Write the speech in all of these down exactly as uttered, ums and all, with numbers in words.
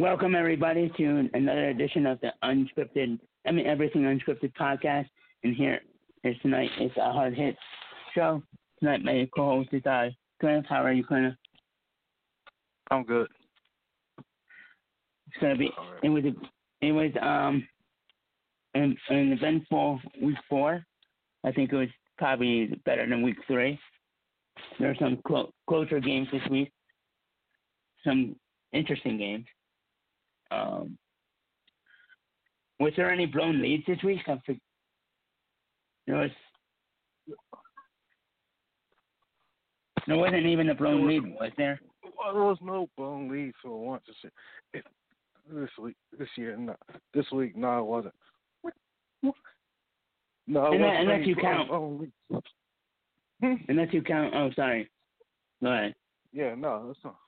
Welcome everybody to another edition of the Unscripted, I mean Everything Unscripted podcast. And here is tonight is a Hard Hits show. Tonight my co-host is uh, Clint. How are you, Clint? I'm good. It's gonna be. It was. A, it was um. An, an eventful week four. I think it was probably better than week three. There are some clo- closer games this week. Some interesting games. Um, was there any blown leads this week? I think there was. There wasn't even a blown was, lead, was there? Well, there was no blown lead for once this year. This week, this year, no. This week, no, it wasn't. No, it unless, wasn't unless you count. Hmm? Unless you count. Oh, sorry. Go ahead. Yeah, no, that's not.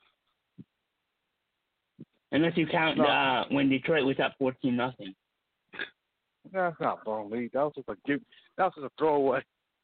Unless you count no. uh, when Detroit was up fourteen nothing. That's not blown lead. That was just a give. That was just a throwaway.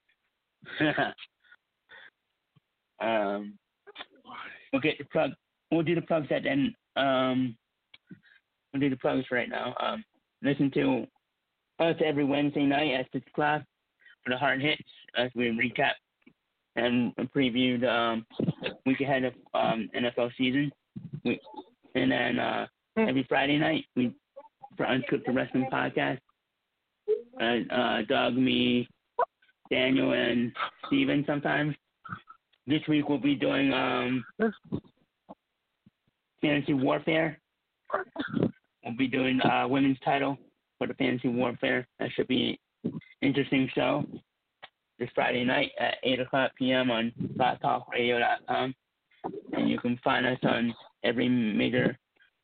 um, we'll get the plug. We'll do the plugs at then. Um, we'll do the plugs right now. Um, listen to us every Wednesday night at six o'clock for the Hard Hits as we recap and preview the um, week ahead of um, N F L season. We, and then uh, every Friday night we for Unscripted Wrestling Podcast. Uh, uh, Doug, me, Daniel, and Steven sometimes. This week we'll be doing um, Fantasy Warfare. We'll be doing uh, women's title for the Fantasy Warfare. That should be an interesting show. This Friday night at eight o'clock p.m. on blog talk radio dot com. And you can find us on every major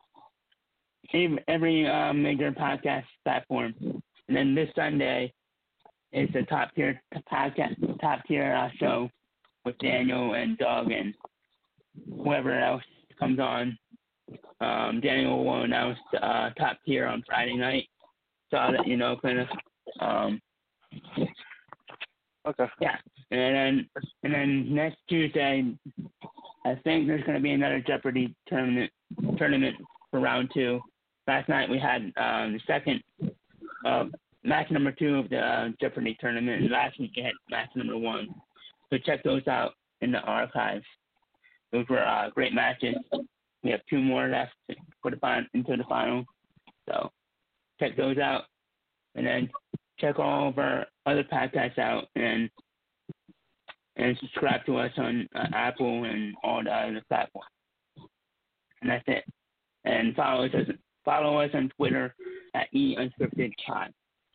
every uh, major podcast platform. And then this Sunday is the top tier podcast, top tier uh, show with Daniel and Doug and whoever else comes on. Um, Daniel will announce uh, top tier on Friday night, so I'll let you know, kind of. Um, okay. Yeah, and then and then next Tuesday, I think there's going to be another Jeopardy tournament tournament for round two. Last night we had um, the second uh, match number two of the uh, Jeopardy tournament, and last week we had match number one. So check those out in the archives. Those were uh, great matches. We have two more left for the fin- into the final. So check those out, and then check all of our other podcasts out, and and subscribe to us on uh, Apple and all the other platforms. And that's it. And follow us as, follow us on Twitter at E Unscripted Pod.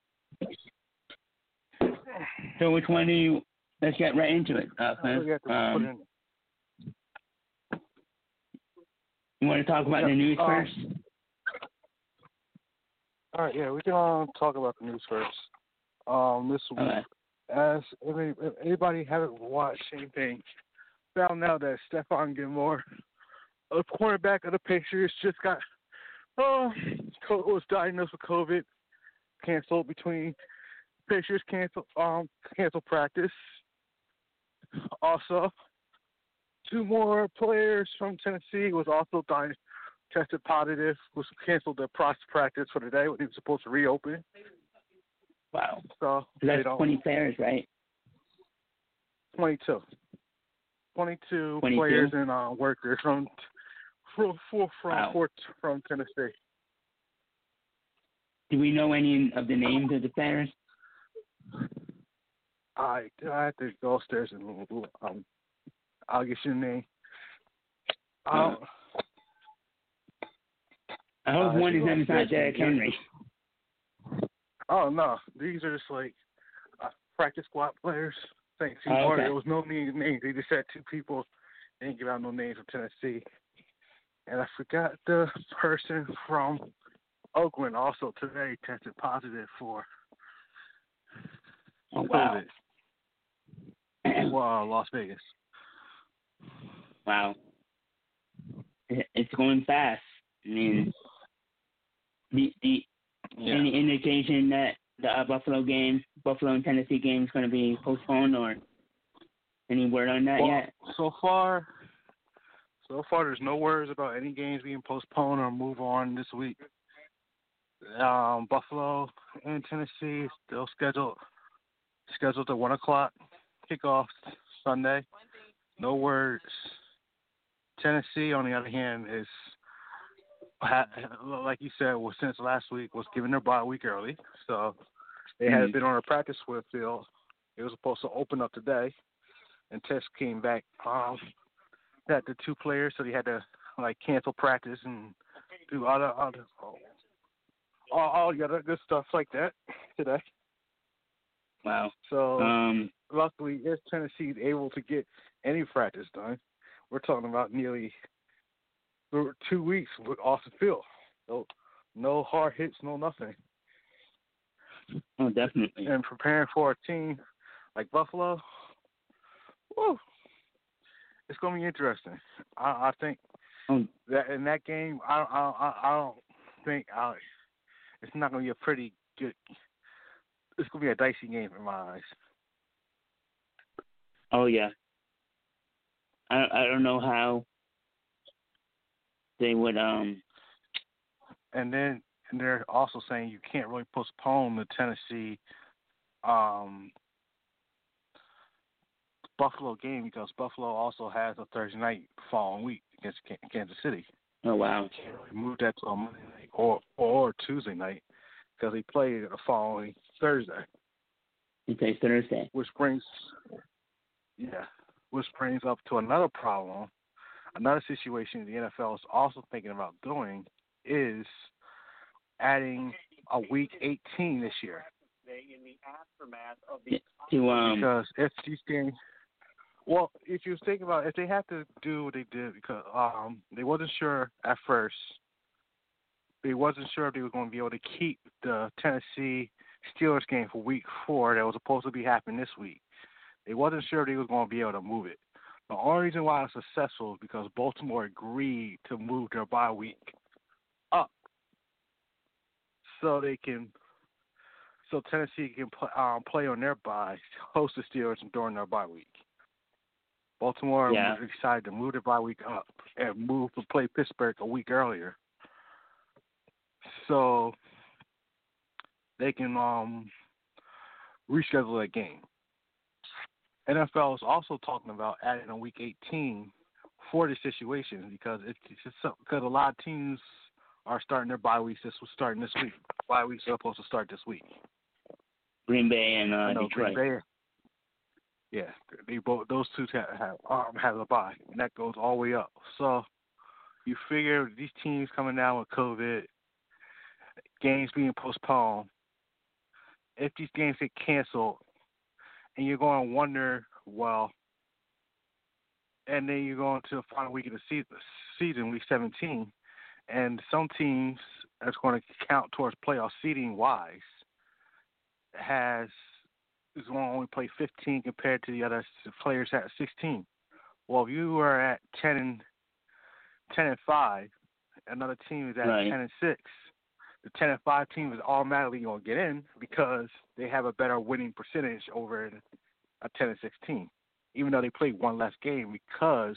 So which one do you? Let's get right into it. Uh, um, you want to talk about yeah, the news um, first? All right, yeah, we can um, talk about the news first. Um, this week, Okay. as if, any, if anybody haven't watched anything, found out that Stephon Gilmore, a cornerback of the Patriots, just got oh was diagnosed with COVID, canceled between Patriots cancel um canceled practice. Also, two more players from Tennessee was also diagnosed. Tested positive, was canceled their practice for the day when he was supposed to reopen. Wow. So that's twenty players, right? twenty-two. twenty-two, twenty-two? Players and uh, workers from from from wow. from, from Tennessee. Do we know any of the names of the players? I I have to go upstairs and um I'll get you a name. Uh, I hope uh, one of them is not Derrick Henry. Oh no, these are just like uh, practice squad players. Thanks. Oh, okay. There was no names. They just said two people. They didn't give out no names from Tennessee. And I forgot the person from Oakland also today tested positive for oh, wow. COVID. Well, Las Vegas. Wow. It's going fast. I mean, the, the yeah. any indication that the uh, Buffalo game, Buffalo and Tennessee game is going to be postponed, or any word on that well, yet? So far, So far, there's no words about any games being postponed or move on this week. Um, Buffalo and Tennessee still scheduled scheduled at one o'clock kickoff Sunday. No words. Tennessee, on the other hand, is like you said, was since last week was given their bye week early, so they mm-hmm. had been on a practice field. It was supposed to open up today, and Test came back. Um, had the two players, so they had to like cancel practice and do all the other all, all the other good stuff like that today. Wow. So um, luckily, if Tennessee is able to get any practice done, we're talking about nearly two weeks off the field. No, no hard hits, no nothing. Oh, definitely. And preparing for a team like Buffalo, woo, it's going to be interesting. I, I think oh. that in that game, I, I, I don't think I, it's not going to be a pretty good. It's going to be a dicey game in my eyes. Oh yeah. I I don't know how they would um. And then and they're also saying you can't really postpone the Tennessee, um, Buffalo game because Buffalo also has a Thursday night following week against Kansas City. Oh wow! You can't really move that to a Monday night or or Tuesday night because they play the following Thursday. They play Thursday, which brings yeah, which brings up to another problem. Another situation the N F L is also thinking about doing is adding a week eighteen this year. To, um, because if these games, well, if you think about it, if they have to do what they did, because um, they wasn't sure at first, they wasn't sure if they were going to be able to keep the Tennessee Steelers game for week four that was supposed to be happening this week. They wasn't sure if they was going to be able to move it. The only reason why it's successful is because Baltimore agreed to move their bye week up, so they can, so Tennessee can play, um, play on their bye, host the Steelers during their bye week. Baltimore yeah. decided to move their bye week up and move to play Pittsburgh a week earlier, so they can um, reschedule that game. N F L is also talking about adding a week eighteen for the situation because it's just because a lot of teams are starting their bye weeks. This was starting this week. Bye weeks are supposed to start this week. Green Bay and uh, know, Detroit. Green Bay, yeah, they both those two have have, um, have a bye, and that goes all the way up. So you figure these teams coming down with COVID, games being postponed. If these games get canceled. And you're going to wonder, well, and then you're going to the final week of the season, season week seventeen, and some teams that's going to count towards playoff seeding wise has is going to only play fifteen compared to the other players at sixteen. Well, if you are at ten and ten and five, another team is at right. ten and six. The ten and five team is automatically going to get in because they have a better winning percentage over a ten and six team, even though they played one less game because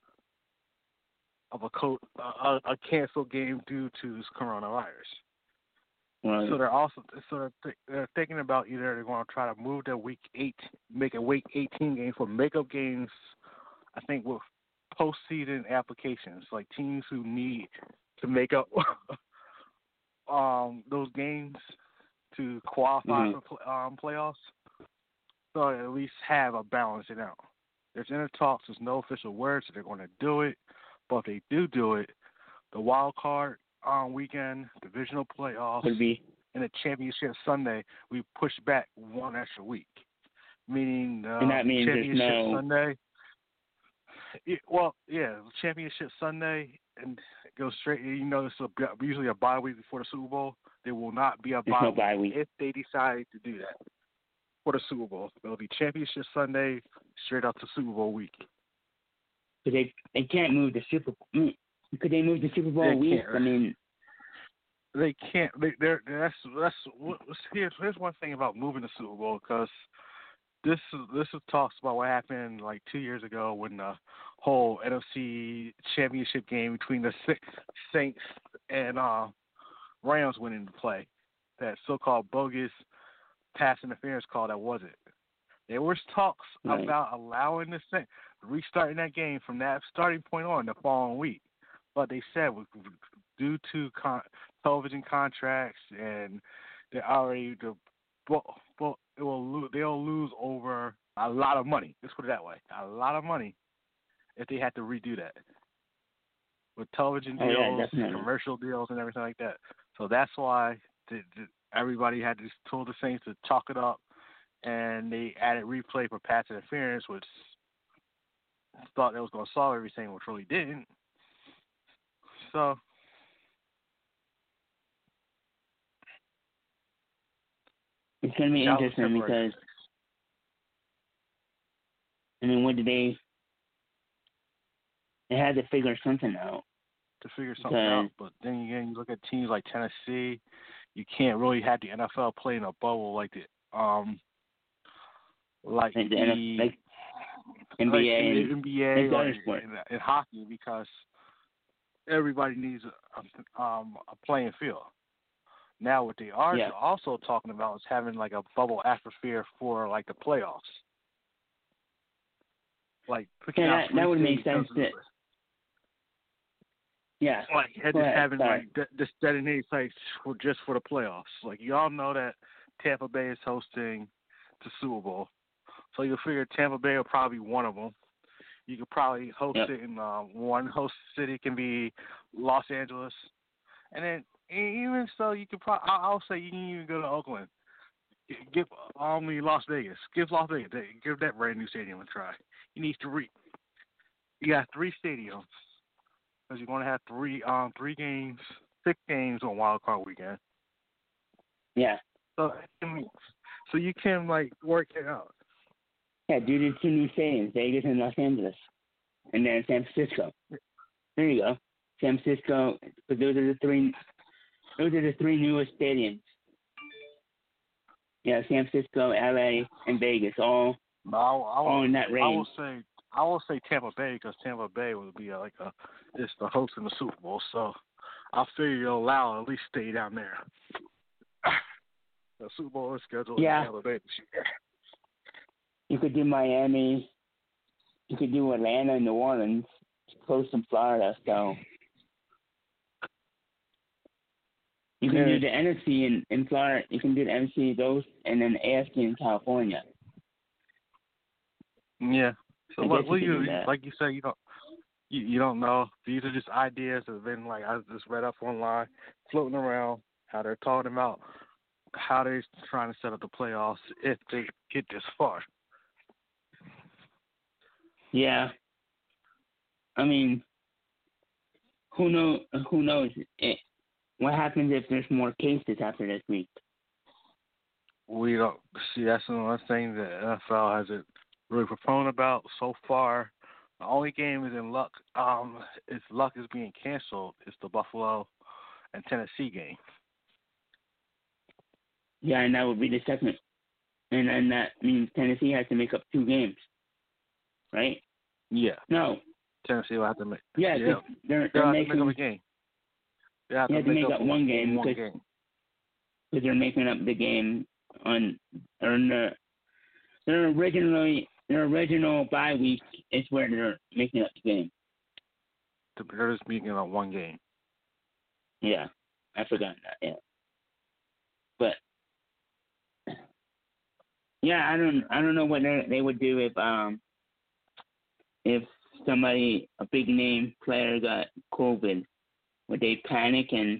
of a co- a, a canceled game due to coronavirus. Right. So they're also so they're, th- they're thinking about either they're going to try to move their week eight, make a week eighteen game for makeup games. I think with postseason applications, like teams who need to make up. Um, those games to qualify mm-hmm. for um, playoffs, so at least have a balance it out. There's inner talks. There's no official words that they're going to do it, but if they do do it, the wild card um, weekend, divisional playoffs, would be and the championship Sunday, we push back one extra week, meaning uh, and that means championship there's no... Sunday. It, well, yeah, championship Sunday and go straight. You know, it's a, usually a bye week before the Super Bowl. There will not be a bye, no week bye week if they decide to do that for the Super Bowl. It'll be championship Sunday straight up to Super Bowl week. But they they can't move the Super Bowl. Could they move the Super Bowl they week? Can't. I mean, they can't. They, they're that's that's here's here's one thing about moving the Super Bowl because. This is this is talks about what happened like two years ago when the whole N F C Championship game between the Saints and uh, Rams went into play. That so-called bogus pass interference call that wasn't. There was talks right. about allowing the Saints restarting that game from that starting point on the following week, but they said due to con- television contracts and they already the well, it will lo- they'll lose over a lot of money. Let's put it that way, a lot of money if they had to redo that with television Oh, deals, yeah, commercial deals, and everything like that. So that's why the, the, everybody had to told the Saints to chalk it up, and they added replay for pass interference, which thought that was going to solve everything, which really didn't. So it's going to be interesting because, I mean, what did they? They had to figure something out. To figure something out, but then again, you look at teams like Tennessee. You can't really have the N F L play in a bubble like the um like the, the, the like N B A like and N B A or in, sport. in hockey because everybody needs a, um, a playing field. Now, what they are yeah. also talking about is having like a bubble atmosphere for like the playoffs. Like picking yeah, out that, that would make sense. That, yeah, like just ahead, having sorry. like de- just designated sites for just for the playoffs. Like y'all know that Tampa Bay is hosting the Super Bowl, so you figure Tampa Bay will probably be one of them. You could probably host yep. it in uh, one host city can be Los Angeles, and then even so, you could probably I'll say you can even go to Oakland. Give only Las Vegas. Give Las Vegas. Give that brand new stadium a try. You need three. You got three stadiums because you're going to have three um three games, six games on Wild Card Weekend. Yeah. So so you can like work it out. Yeah, due to two new stadiums, Vegas and Los Angeles, and then San Francisco. There you go, San Francisco. But those are the three. Those are the three newest stadiums. Yeah, San Francisco, L A, and Vegas, all I, I will, all in that range. I will say I will say Tampa Bay because Tampa Bay would be like a it's the host in the Super Bowl, so I figure you'll allow at least stay down there. The Super Bowl is scheduled yeah. in Tampa Bay this year. You could do Miami. You could do Atlanta and New Orleans. It's close to Florida, so you can yeah. do the N F C in, in Florida. You can do the N F C those, and then the A F C in California. Yeah. So I what, what you you like you say you don't you, you don't know. These are just ideas that have been like I just read up online, floating around how they're talking about how they're trying to set up the playoffs if they get this far. Yeah. I mean, who knows? Who knows? It, what happens if there's more cases after this week? We don't see. That's another thing that N F L hasn't really proponent about so far. The only game is in luck. Um, its luck is being canceled. It's the Buffalo and Tennessee game. Yeah, and that would be the second. And then that means Tennessee has to make up two games, right? Yeah. No. Tennessee will have to make. Yeah, yeah. they're, they're They'll making have to make up a game. They have, to, to, have to make, make up, up one game one because game. Cause they're making up the game on or the their originally their original bye week is where they're making up the game. They're just making up one game. Yeah, I forgot that. Yeah, but yeah, I don't I don't know what they would do if um if somebody a big name player got COVID. Would they panic and?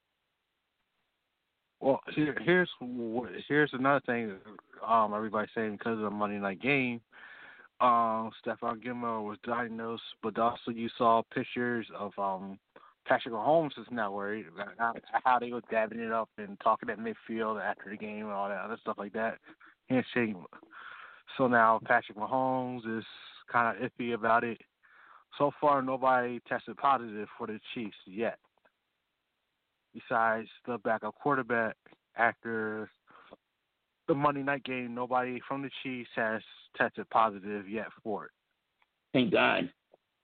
Well, here, here's here's another thing. Um, everybody's saying because of the Monday night game, um, Stephon Gilmore was diagnosed, but also you saw pictures of um, Patrick Mahomes is now worried about how they were dabbing it up and talking at midfield after the game and all that other stuff like that. Handshaking. So now Patrick Mahomes is kind of iffy about it. So far, nobody tested positive for the Chiefs yet. Besides the backup quarterback, after the Monday night game, nobody from the Chiefs has tested positive yet for it. Thank God.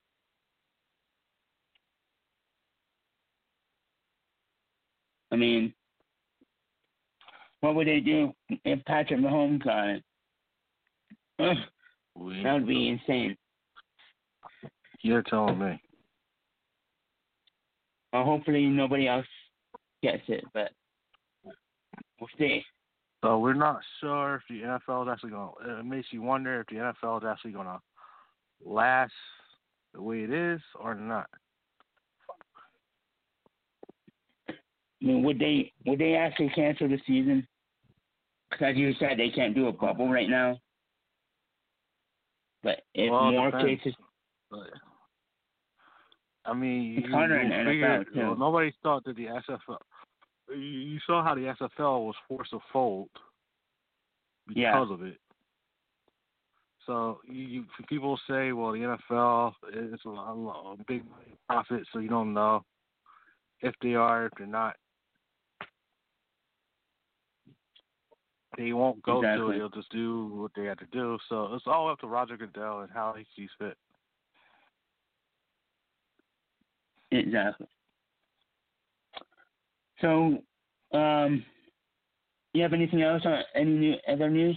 I mean, what would they do if Patrick Mahomes got it? Ugh, We, that would be insane. you're telling me. Well, hopefully nobody else gets it, but we'll see. So we're not sure if the N F L is actually going to, it makes you wonder if the N F L is actually going to last the way it is or not. I mean, would they would they actually cancel the season? Because as you said, they can't do a bubble right now. But if Well, it more depends. cases, But, I mean, it's you, harder you in the N F L figure, too. well, nobody thought that the S F L, you, you saw how the S F L was forced to fold because Yeah. of it. So you, you people say, well, the N F L is a, a big profit, so you don't know if they are, if they're not. They won't go Exactly. through it. They'll just do what they have to do. So it's all up to Roger Goodell and how he sees fit. Exactly. So, um, you have anything else on any new other news?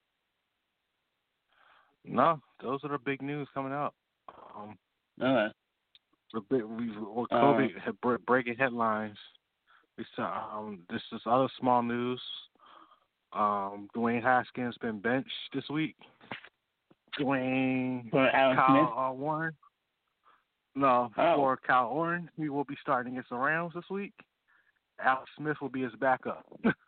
No, those are the big news coming out. Um, Okay. the big, we, well, Uh, Kobe had bre- breaking headlines. We saw um, this is other small news. Um, Dwayne Haskins been benched this week. Dwayne For Alex Kyle Smith? uh, Warren. No, Oh. for Kyle Warren, he will be starting against the Rams this week. Alex Smith will be his backup.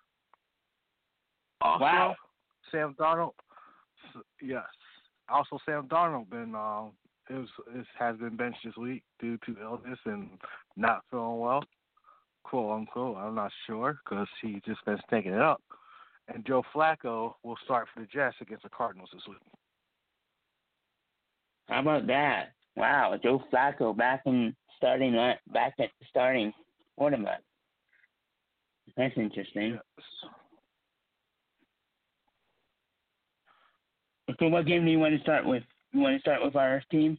Also, Wow. Sam Darnold. Yes. Also, Sam Darnold been um is, is has been benched this week due to illness and not feeling well, quote unquote. I'm not sure because he just been taking it up. And Joe Flacco will start for the Jets against the Cardinals this week. How about that? Wow, Joe Flacco back in starting back at the starting quarterback. That's interesting. Yes. So, what game do you want to start with? You want to start with our team?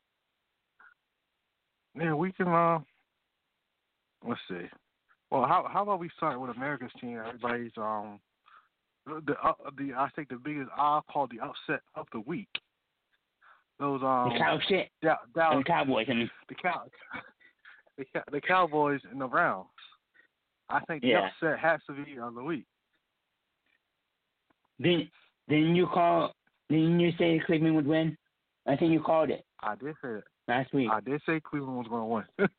Yeah, we can. Uh, let's see. Well, how how about we start with America's team? Everybody's um the uh, the I think the biggest I'll call the upset of the week. Those um The cow shit? da- Dallas, The Cowboys, I mean. the cow the, the Cowboys and the Browns. I think the Yeah. upset has to be on the week. Didn't, didn't you call, didn't you say Cleveland would win? I think you called it I did say that. last week. I did say Cleveland was going to win.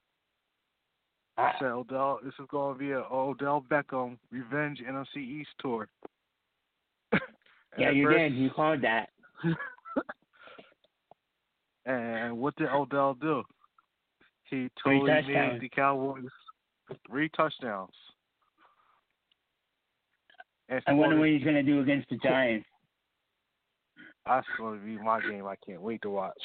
I Ah, said Odell. This is going to be a Odell Beckham revenge N F C East tour. yeah, you first, did. You called that. And what did Odell do? He Three totally made touchdowns. the Cowboys three touchdowns. And I wonder scored- what he's going to do against the Giants. That's going to be my game. I can't wait to watch.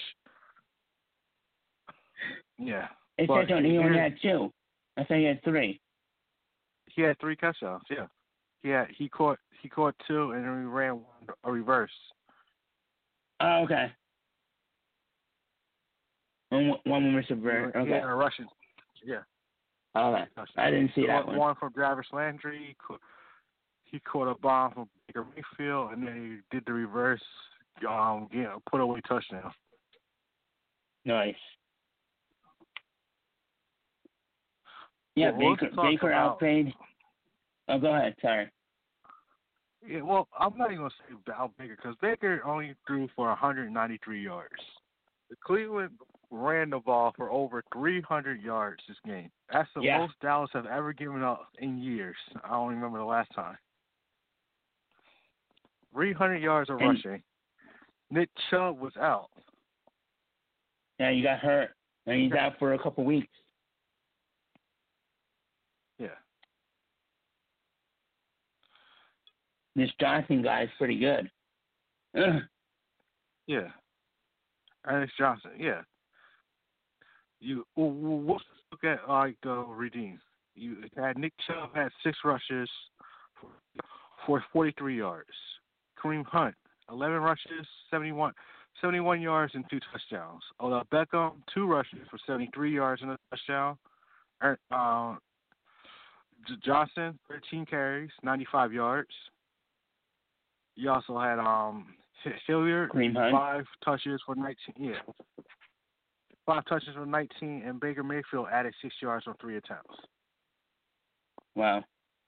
Yeah. It But says on he only here- had two. I thought he had three. He had three touchdowns. Yeah. He had, he caught he caught two and then he ran one, a reverse. Oh, okay. One, one was a bird. He Okay. had a rushing. Yeah. Okay. I didn't see that Caught one. one from Travis Landry. He caught, he caught a bomb from Baker Mayfield, and then he did the reverse, um, you know, put away touchdown. Nice. Yeah, Well, let's Baker talk Baker about- outplayed. Oh, go ahead. Sorry. Yeah, well, I'm not even going to say about Baker because Baker only threw for one hundred ninety-three yards. The Cleveland ran the ball for over three hundred yards this game. That's the Yeah. most Dallas have ever given up in years. I don't remember the last time. three hundred yards of And- rushing. Nick Chubb was out. Yeah, you got hurt, and he's out for a couple weeks. Yeah. This Johnson guy is pretty good. Ugh. Yeah. Ernest Johnson, yeah. You well, well, let's look at like the redeem. You had Nick Chubb had six rushes for forty-three yards. Kareem Hunt, eleven rushes, seventy-one, seventy-one yards and two touchdowns. Odell Beckham, two rushes for seventy-three yards and a touchdown. Er, uh, Johnson, thirteen carries, ninety-five yards. You also had um Hilliard, five touches for nineteen. Yeah, five touches for nineteen, and Baker Mayfield added six yards on three attempts. Wow.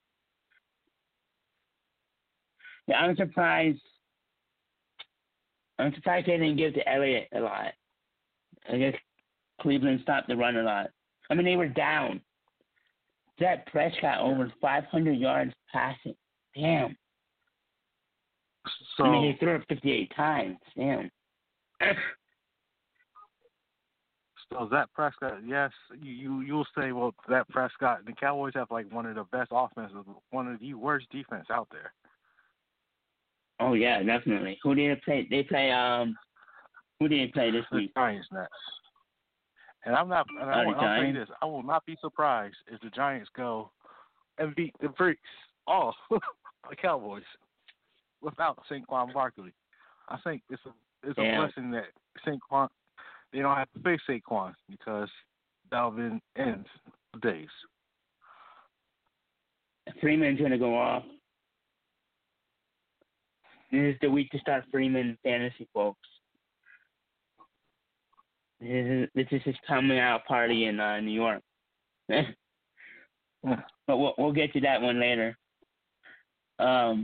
Yeah, I'm surprised. I'm surprised they didn't give to Elliott a lot. I guess Cleveland stopped the run a lot. I mean, they were down. Dak Prescott over five hundred yards passing. Damn. So, I mean, he threw it fifty-eight times. Damn. So Dak Prescott, yes, you, you you'll say, well, Dak Prescott, the Cowboys have like one of the best offenses, one of the worst defense out there. Oh yeah, definitely. Who did they play? They play um. Who did they play this The week? Giants next. And I'm not. And I, Oh, will, I'll tell you this: I will not be surprised if the Giants go and beat the Freaks, all the Cowboys, without Saquon Barkley. I think it's a it's a Damn. blessing that Saquon they don't have to face Saquon because Dalvin ends the days. Freeman's gonna go off. This is the week to start Freeman fantasy, folks. This is, this is his coming out party in uh, New York. But we'll, we'll get to that one later. Um,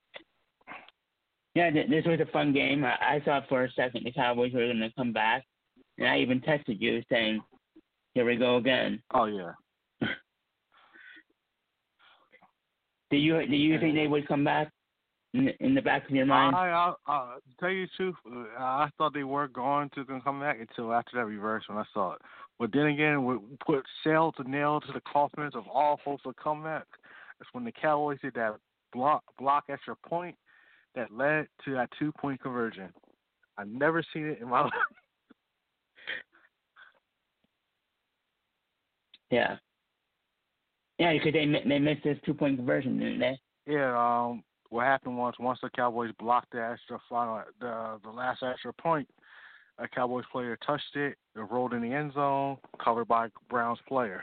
yeah, th- this was a fun game. I, I thought for a second the Cowboys were going to come back, and I even texted you saying, "Here we go again." Oh yeah. do you do you think they would come back in the, in the back of your mind? I, I, I to tell you the truth, I thought they were going to come back until after that reverse when I saw it. But then again, we put sail to nail to the coffins of all hopes of comeback. That's when the Cowboys did that block block extra point that led to that two point conversion. I've never seen it in my life. Yeah. Yeah, because they they missed this two point conversion, didn't they? Yeah. Um. What happened was once the Cowboys blocked the extra final, the the last extra point, a Cowboys player touched it, it rolled in the end zone, covered by Browns player.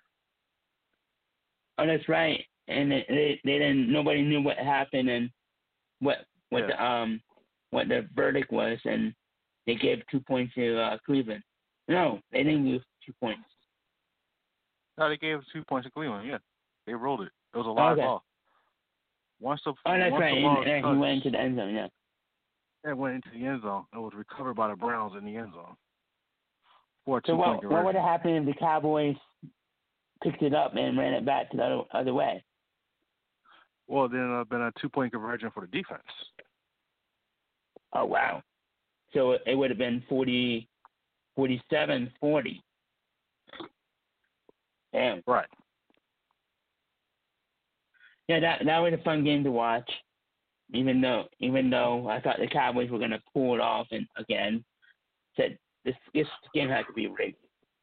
Oh, that's right. And they, they, they didn't. Nobody knew what happened and what what yeah. the um what the verdict was, and they gave two points to uh, Cleveland. No, they didn't give two points. No, they gave two points to Cleveland. Yeah, they rolled it. It was a live okay. ball. Once the oh, that's once right. the ball and, and touched, he went into the end zone. Yeah. It went into the end zone. It was recovered by the Browns in the end zone. For a So two-point what what would have happened if the Cowboys picked it up and ran it back to the other, other way? Well, then it would have been a two-point conversion for the defense. Oh, wow. So it would have been forty, forty-seven, forty. Damn. Right. Yeah, that that was a fun game to watch. Even though even though I thought the Cowboys were gonna pull it off and again said this this game had to be rigged.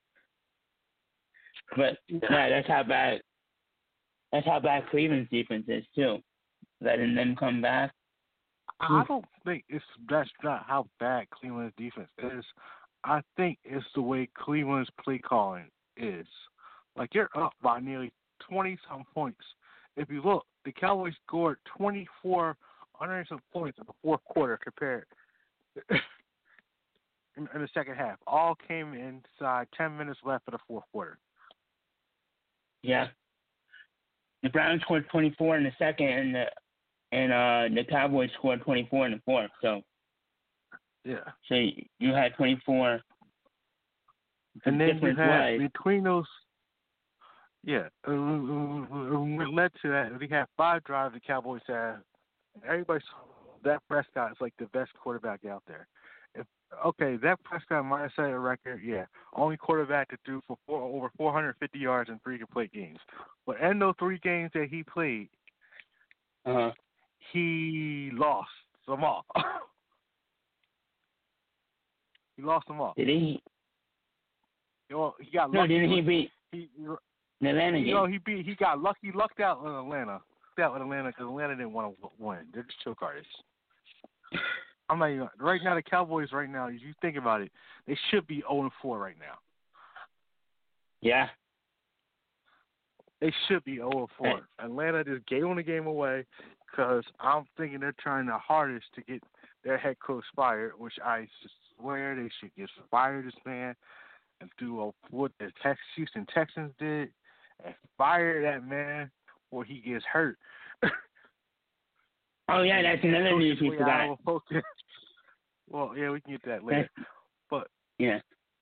But yeah, that's how bad that's how bad Cleveland's defense is too. Letting them come back. I don't think it's that's not how bad Cleveland's defense is. I think it's the way Cleveland's play calling is. Like you're up by nearly twenty some points. If you look, the Cowboys scored twenty-four hundred some points in the fourth quarter compared in, in the second half. All came inside ten minutes left of the fourth quarter. Yeah. The Browns scored twenty-four in the second, and the and uh, the Cowboys scored twenty-four in the fourth. So yeah. So you had twenty-four. And then you had was, between those. Yeah, uh, what led to that? We had five drives the Cowboys had. Everybody saw that Prescott is like the best quarterback out there. If okay, that Prescott might have set a record. Yeah, only quarterback to threw for four, over four hundred fifty yards in three complete games. But in those three games that he played, uh-huh. he lost them all. he lost them all. Did he? Well, he got no, lucky. didn't he beat he, the Atlanta game? You know, he beat. He got lucky. He lucked out in Atlanta. Lucked out in Atlanta because Atlanta didn't want to win. They're just choke artists. I'm not even right now. The Cowboys right now. If you think about it, they should be zero and four right now. Yeah. They should be zero and four. Atlanta just gave them the game away because I'm thinking they're trying their hardest to get their head coach fired, which I swear they should just fire this man and do a, what the Tex, Houston Texans did and fire that man before he gets hurt. Oh, yeah, that's another news we forgot. Well, yeah, we can get that later. That's, but, yeah.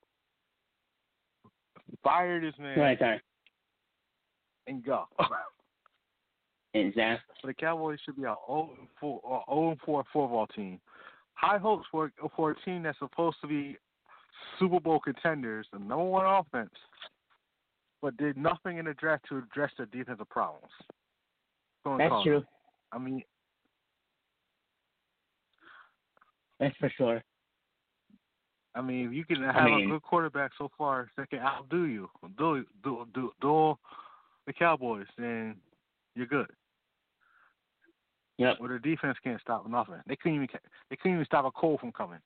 Fire this man Right, sorry. and go. Exactly. So the Cowboys should be a zero and four football team. High hopes for, for a team that's supposed to be Super Bowl contenders, the number one offense, but did nothing in the draft to address their defensive problems. That's true. I mean, that's for sure. I mean, if you can have I mean, a good quarterback so far that can outdo you, do do do do the Cowboys, then you're good. Yep. Or their defense can't stop nothing. They couldn't even they couldn't even stop a cold from coming.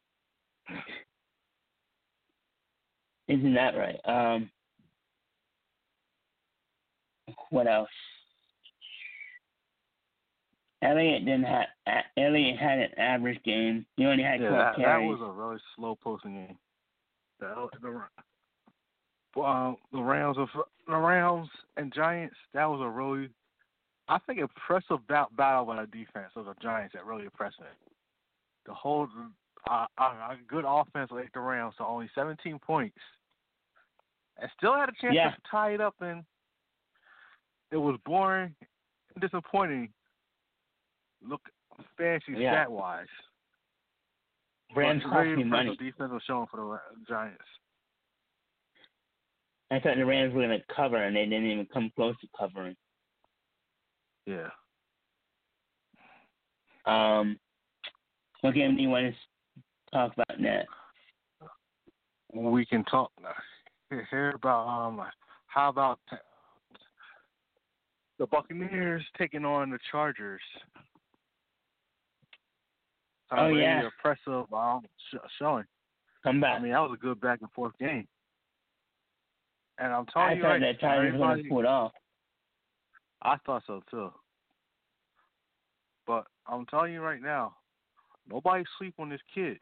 Isn't that right? Um, what else? Elliott didn't have. Elliott had an average game. He only had yeah, twelve that, carries. that was a really slow posting game. The the, uh, the Rams of the Rams and Giants. That was a really, I think, impressive bat, battle by the defense of the Giants. That really impressed me. The whole uh, a good offense like the Rams, so only seventeen points, and still had a chance yeah. to tie it up. And it was boring and disappointing. Look, fancy yeah. stat wise. Rams cost me money. Defense was showing for the Giants. I thought the Rams were going to cover, and they didn't even come close to covering. Yeah. Um, what game do you want to talk about next? We can talk here about um. How about the Buccaneers taking on the Chargers? Oh, really yeah. Impressive um, sh- showing. Come back. I mean, that was a good back and forth game. And I'm telling I you thought right that Chargers were going to pull it off. I thought so too. But I'm telling you right now, nobody sleep on this kid.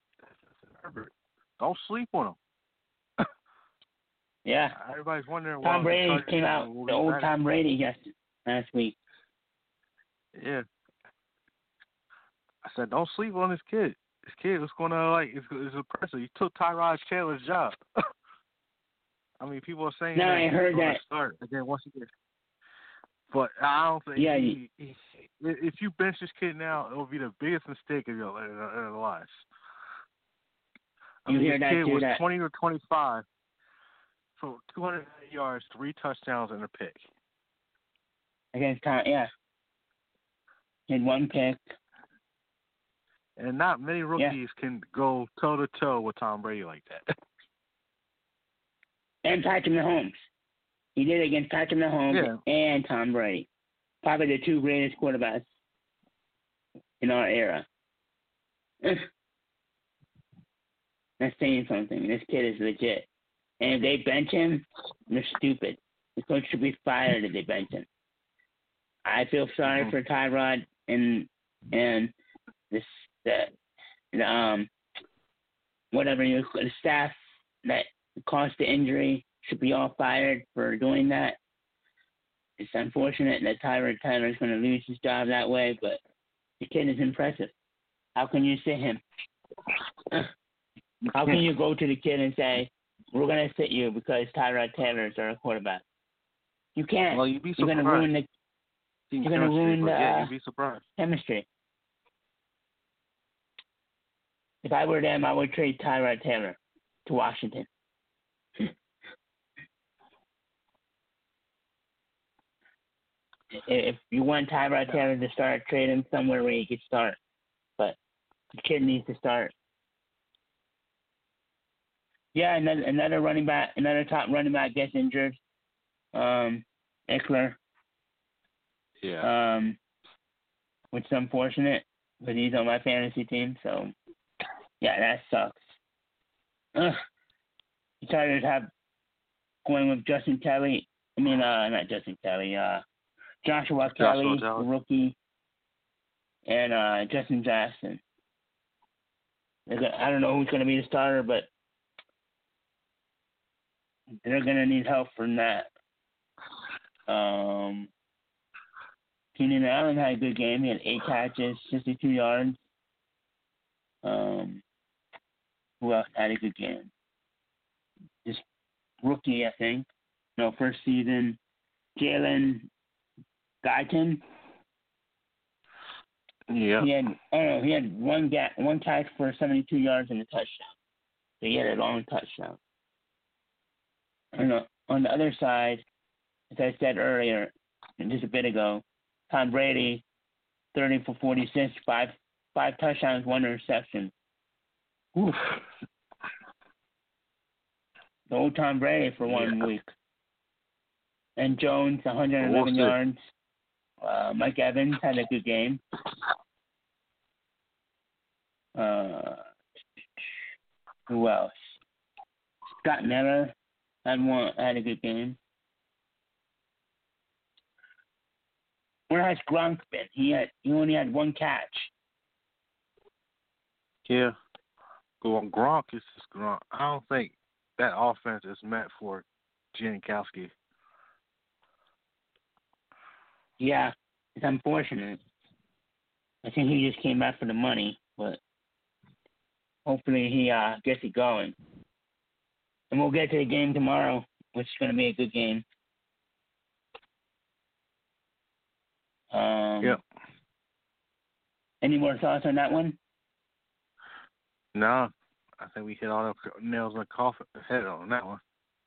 Don't sleep on him. Yeah. Everybody's wondering Tom why Brady came out, the old Tom Brady yesterday, last week. Yeah. I said, don't sleep on this kid. This kid was going to, like, it's, it's impressive. He took Tyrod Taylor's job. I mean, people are saying no, that I heard that. Start again once again. But I don't think yeah, he, he, if you bench this kid now, it will be the biggest mistake of your, of your lives. I you mean, hear this that, kid was that. twenty or twenty-five for two hundred yards, three touchdowns, and a pick. Against Tom, yeah. He had one pick. And not many rookies yeah. can go toe-to-toe with Tom Brady like that. And Patrick Mahomes. He did it against Patrick Mahomes yeah. and Tom Brady. Probably the two greatest quarterbacks in our era. That's saying something. This kid is legit. And if they bench him, they're stupid. The coach should be fired if they bench him. I feel sorry mm-hmm. for Tyrod and and this the, the um whatever you the staff that caused the injury should be all fired for doing that. It's unfortunate that Tyrod Taylor is going to lose his job that way, but the kid is impressive. How can you sit him? How can you go to the kid and say, we're going to sit you because Tyrod Taylor is our quarterback? You can't. Well, you'd be you're going to ruin the You're going to ruin the yeah, uh, you'd be surprised. chemistry. If I were them, I would trade Tyrod Taylor to Washington. If you want Tyrod Taylor to start, trade him somewhere where he could start. But the kid needs to start. Yeah, another another running back, another top running back gets injured. Um, Eckler. Yeah. Um, which is unfortunate, but he's on my fantasy team, so yeah, that sucks. Ugh. The Chargers have going with Justin Kelly I mean, uh, not Justin Kelly. Uh, Joshua, Joshua Kelly, Kelly. the rookie, and uh, Justin Jackson. I don't know who's going to be the starter, but they're going to need help from that. Um, Keenan Allen had a good game. He had eight catches, sixty-two yards. Um, who else had a good game? Just rookie, I think. No, first season. Jalen Guyton. Yeah. He had, I don't know, he had one ga- one catch for seventy-two yards and a touchdown. So he had a long touchdown. And uh, on the other side, as I said earlier, just a bit ago, Tom Brady, thirty for forty-six, five five touchdowns, one interception. Oof. The old Tom Brady for one yeah. week. And Jones, one hundred eleven we'll yards. Uh, Mike Evans had a good game. Uh, who else? Scott Miller had one had a good game. Where has Gronk been? He had he only had one catch. Yeah. Well, Gronk is just Gronk. I don't think that offense is meant for Janikowski. Yeah, it's unfortunate. I think he just came back for the money, but hopefully he uh, gets it going. And we'll get to the game tomorrow, which is going to be a good game. Um, Yep. Any more thoughts on that one? No, I think we hit all the nails in the coffin head on that one.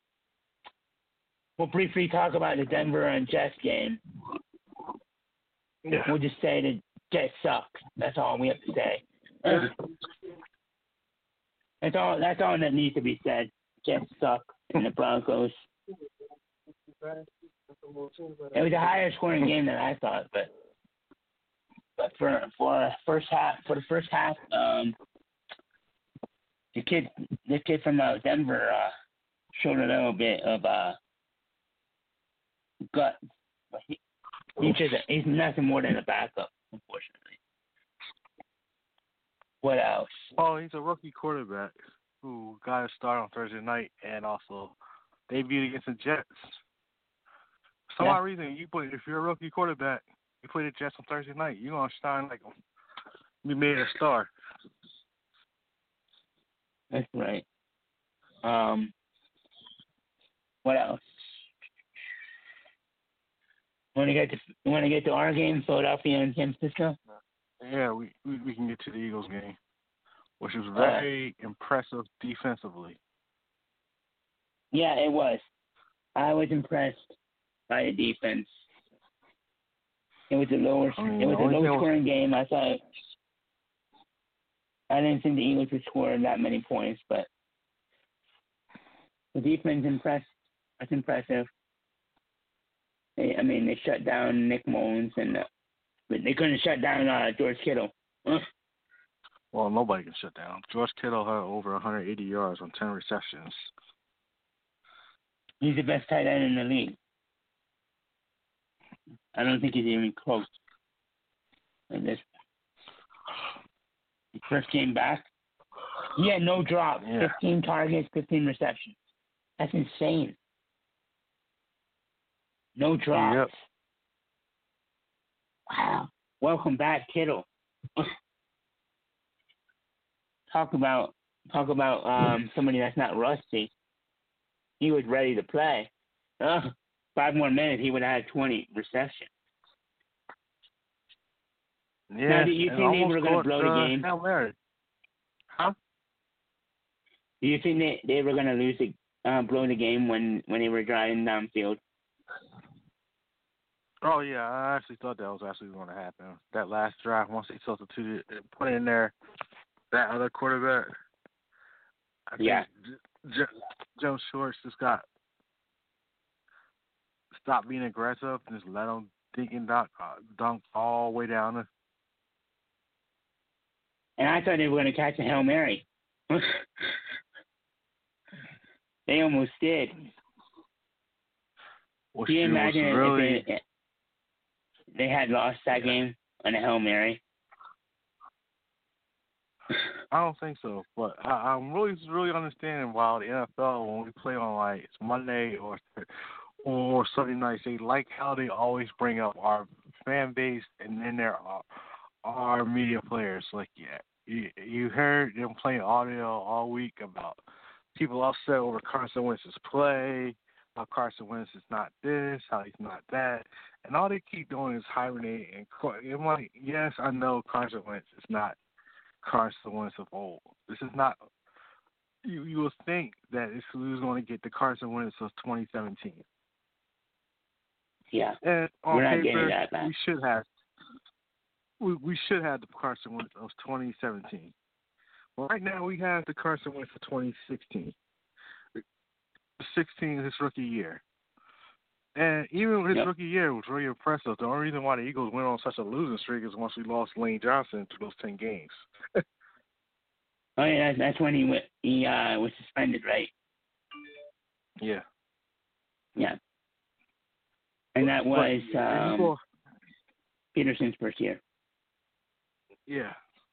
We'll briefly talk about the Denver and Jets game. Yeah. We'll just say the Jets suck. That's all we have to say. That's all. That's all that needs to be said. Jets suck, and the Broncos. It was a higher scoring game than I thought, but but for for first half for the first half, um, the kid the kid from uh, Denver uh, showed a little bit of uh, gut. But he, he's just a, he's nothing more than a backup, unfortunately. What else? Oh, he's a rookie quarterback who got a start on Thursday night and also debuted against the Jets. For some Yeah. odd reason, you put if you're a rookie quarterback, you play the Jets on Thursday night, you're gonna shine like you made a star. That's right. Um, what else? Want to get to want to get to our game, Philadelphia and San Francisco? Yeah, we, we we can get to the Eagles game, which was very uh, impressive defensively. Yeah, it was. I was impressed by the defense. It was a lower. I mean, it was a low scoring was... game. I thought. I didn't think the Eagles would score that many points, but the defense impressed. That's impressive. They, I mean, they shut down Nick Mullins, and uh, but they couldn't shut down uh, George Kittle. Ugh. Well, nobody can shut down. George Kittle had over one hundred eighty yards on ten receptions. He's the best tight end in the league. I don't think he's even close. And this he first came back, he had no drop. Yeah. fifteen targets, fifteen receptions. That's insane. No drops. Yep. Wow. Welcome back, Kittle. talk about talk about um, somebody that's not rusty. He was ready to play. Uh, five more minutes, he would have had twenty receptions. Yeah. Now, do you think they were going to blow the game? Hail Mary. Huh? Do you think they, they were going to lose the uh, blow the game when, when they were driving downfield? Oh yeah, I actually thought that was actually going to happen. That last drive, once they substituted, put in there that other quarterback. I yeah. think J- J- Joe Schwartz just got stopped being aggressive and just let him dink and dunk, uh, dunk all the way down there. And I thought they were going to catch a Hail Mary. They almost did. which Can you was imagine really. if they, they had lost that Yeah. game on a Hail Mary? I don't think so, but I, I'm really, really understanding why the N F L, when we play on like it's Monday or or Sunday nights, they like how they always bring up our fan base and then there are our media players. Like, yeah, you, you heard them playing audio all week about people upset over Carson Wentz's play, how Carson Wentz is not this, how he's not that, and all they keep doing is hibernating. And I'm like, yes, I know Carson Wentz is not Carson Wentz of old. This is not. You you will think that this was going to get the Carson Wentz of twenty seventeen. Yeah. And on We're not paper, getting that back. we should have. We we should have the Carson Wentz of twenty seventeen. Well, right now we have the Carson Wentz of twenty sixteen. sixteen is his rookie year. And even his yep. rookie year was really impressive. The only reason why the Eagles went on such a losing streak is once we lost Lane Johnson to those ten games. Oh yeah, that's, that's when he went, he uh, was suspended, right? Yeah. Yeah. And that was but, um, go, Peterson's first year. Yeah.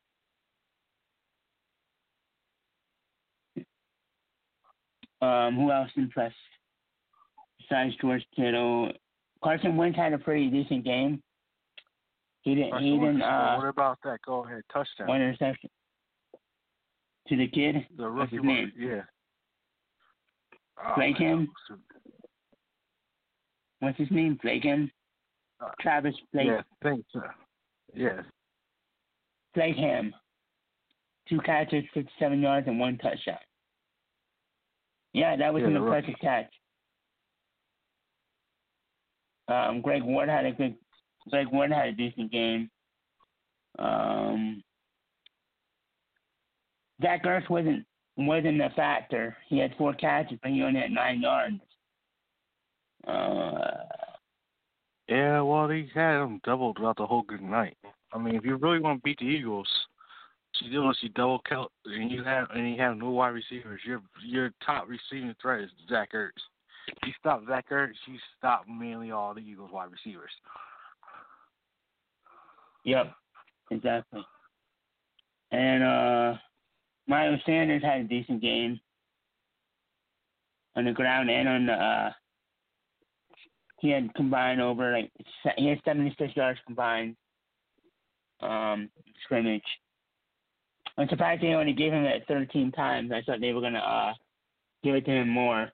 Um, who else impressed besides George Kittle? Carson Wentz had a pretty decent game. He didn't. Carson he Wentz, didn't. Uh, what about that? Go ahead, touchdown. One interception to the kid. The rookie. What's his name? Yeah. Oh, Blakeham. What's his name? Blakeham. Uh, Travis Blake. Yeah, thanks. Uh, yes. Blakeham. Two catches, fifty-seven yards, and one touchdown. Yeah, that was yeah, an impressive catch. Um, Greg Ward had a good. Greg Ward had a decent game. Um, Zach Ertz wasn't wasn't a factor. He had four catches, but he only had nine yards. Uh, yeah, well, they had them doubled throughout the whole good night. I mean, if you really want to beat the Eagles, you do unless you double count and you have and you have no wide receivers. Your your top receiving threat is Zach Ertz. You stop Zach Ertz, you stop mainly all the Eagles wide receivers. Yep, exactly. And uh, Miles Sanders had a decent game on the ground and on the. Uh, he had combined over like he had seventy-six yards combined. Um, scrimmage. I'm surprised they only gave him it thirteen times. I thought they were gonna uh give it to him more.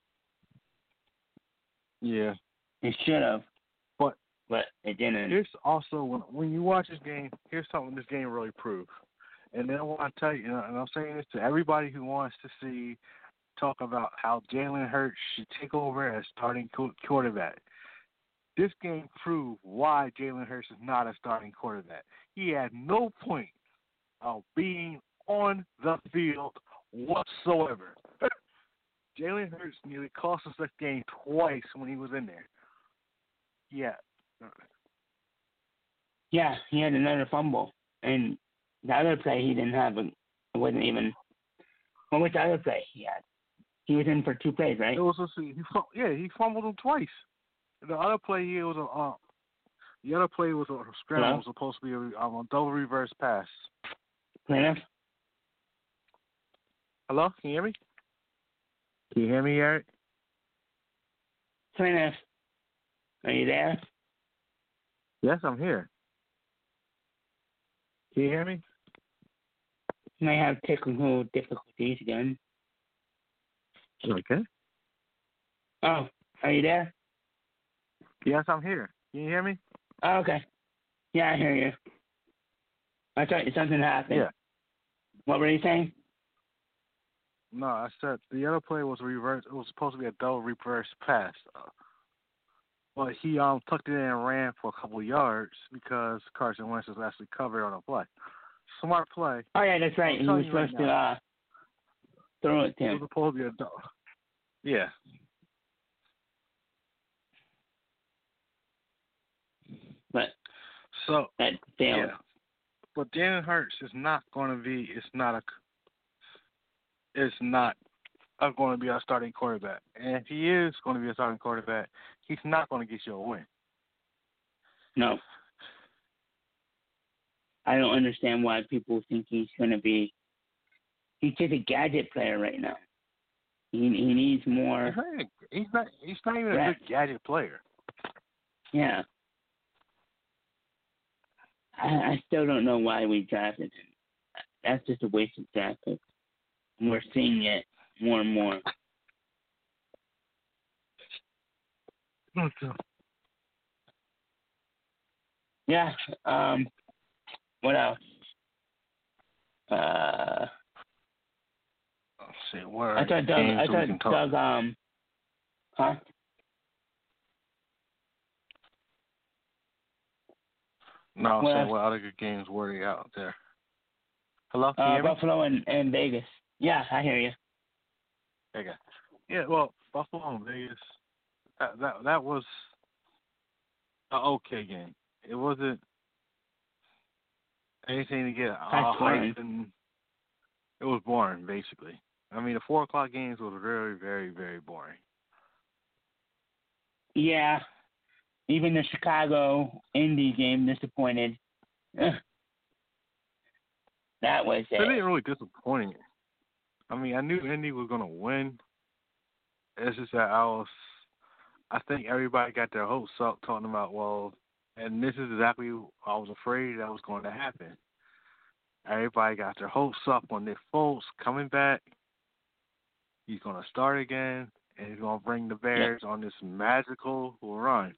Yeah, they should have, but but they didn't. Here's also when when you watch this game, here's something this game really proved. And then I want to tell you, and I'm saying this to everybody who wants to see talk about how Jalen Hurts should take over as starting quarterback. This game proved why Jalen Hurts is not a starting quarterback. He had no point of being on the field whatsoever. Jalen Hurts nearly cost us that game twice when he was in there. Yeah. Yeah, he had another fumble. And the other play he didn't have, a, it wasn't even, what was the other play he had? He was in for two plays, right? It was, he, yeah, he fumbled him twice. The other play here was a, uh, the other play was a scramble. Hello? Was supposed to be a, um, a double reverse pass. Plaintiff? Hello? Can you hear me? Can you hear me, Eric? Plaintiff, are you there? Yes, I'm here. Can you hear me? You may have technical difficulties again. Okay. Oh, are you there? Yes, I'm here. Can you hear me? Oh, okay. Yeah, I hear you. I thought something happened. Yeah. What were you saying? No, I said the other play was reverse. It was supposed to be a double reverse pass. Uh, but he um tucked it in and ran for a couple of yards because Carson Wentz was actually covered on a play. Smart play. Oh, yeah, that's right. He was supposed right to uh, throw it to him. It was supposed to be a double. Yeah. But so that failed. Yeah. But Jalen Hurts is not going to be. It's not a. It's not are going to be our starting quarterback. And if he is going to be a starting quarterback, he's not going to get you a win. No. I don't understand why people think he's going to be. He's just a gadget player right now. He he needs more. He's not. He's not, he's not even a good gadget player. Yeah. I, I still don't know why we drafted him. That's just a waste of draft picks. We're seeing it more and more. Okay. Yeah. Um. What else? Uh. Let's see. Where I thought Doug. I thought Doug. Um. Huh? No, I'm well, saying what other good games were they out there? Hello? Can you uh, hear me? Buffalo and, and Vegas. Yeah, I hear you. Okay. Yeah, well, Buffalo and Vegas, that that, that was an okay game. It wasn't anything to get all hyped, and it was boring, basically. I mean, the four o'clock games was very, very, very boring. Yeah. Even the Chicago Indy game disappointed. Ugh. That was it. It didn't really disappoint. I mean, I knew Indy was going to win. It's just that I was, I think everybody got their hopes up talking about, well, and this is exactly what I was afraid that was going to happen. Everybody got their hopes up on Nick Foles coming back. He's going to start again, and he's going to bring the Bears yep. on this magical run.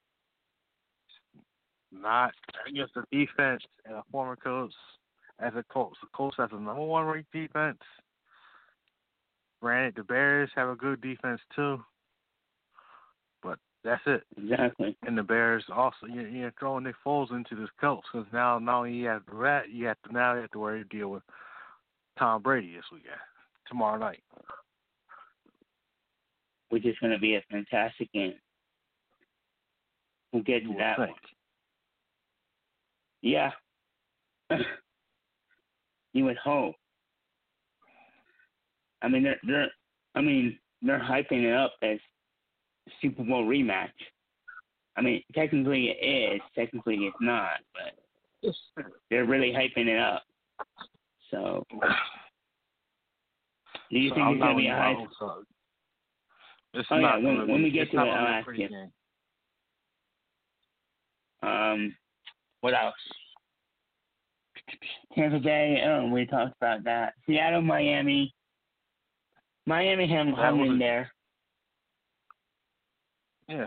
Not against the defense and a former coach as a coach. The coach has a number one ranked defense. Granted, the Bears have a good defense too, but that's it. Exactly. And the Bears also, you're, you're throwing Nick Foles into this coach because now, not only you have that, you have to now you have to worry to deal with Tom Brady this weekend, tomorrow night, which is going to be a fantastic game. We'll get to you that think. one. Yeah. You would hope. I mean, they're they're. I mean, they're hyping it up as Super Bowl rematch. I mean, technically it is. Technically it's not, but they're really hyping it up. So, do you so think I'm it's gonna be a high? So. It's oh not yeah, when, when we get to it, I'll ask you. Game. Um, what else? Tampa Bay. Oh, we talked about that. Seattle, Miami. Miami hung, hung in there. Yeah.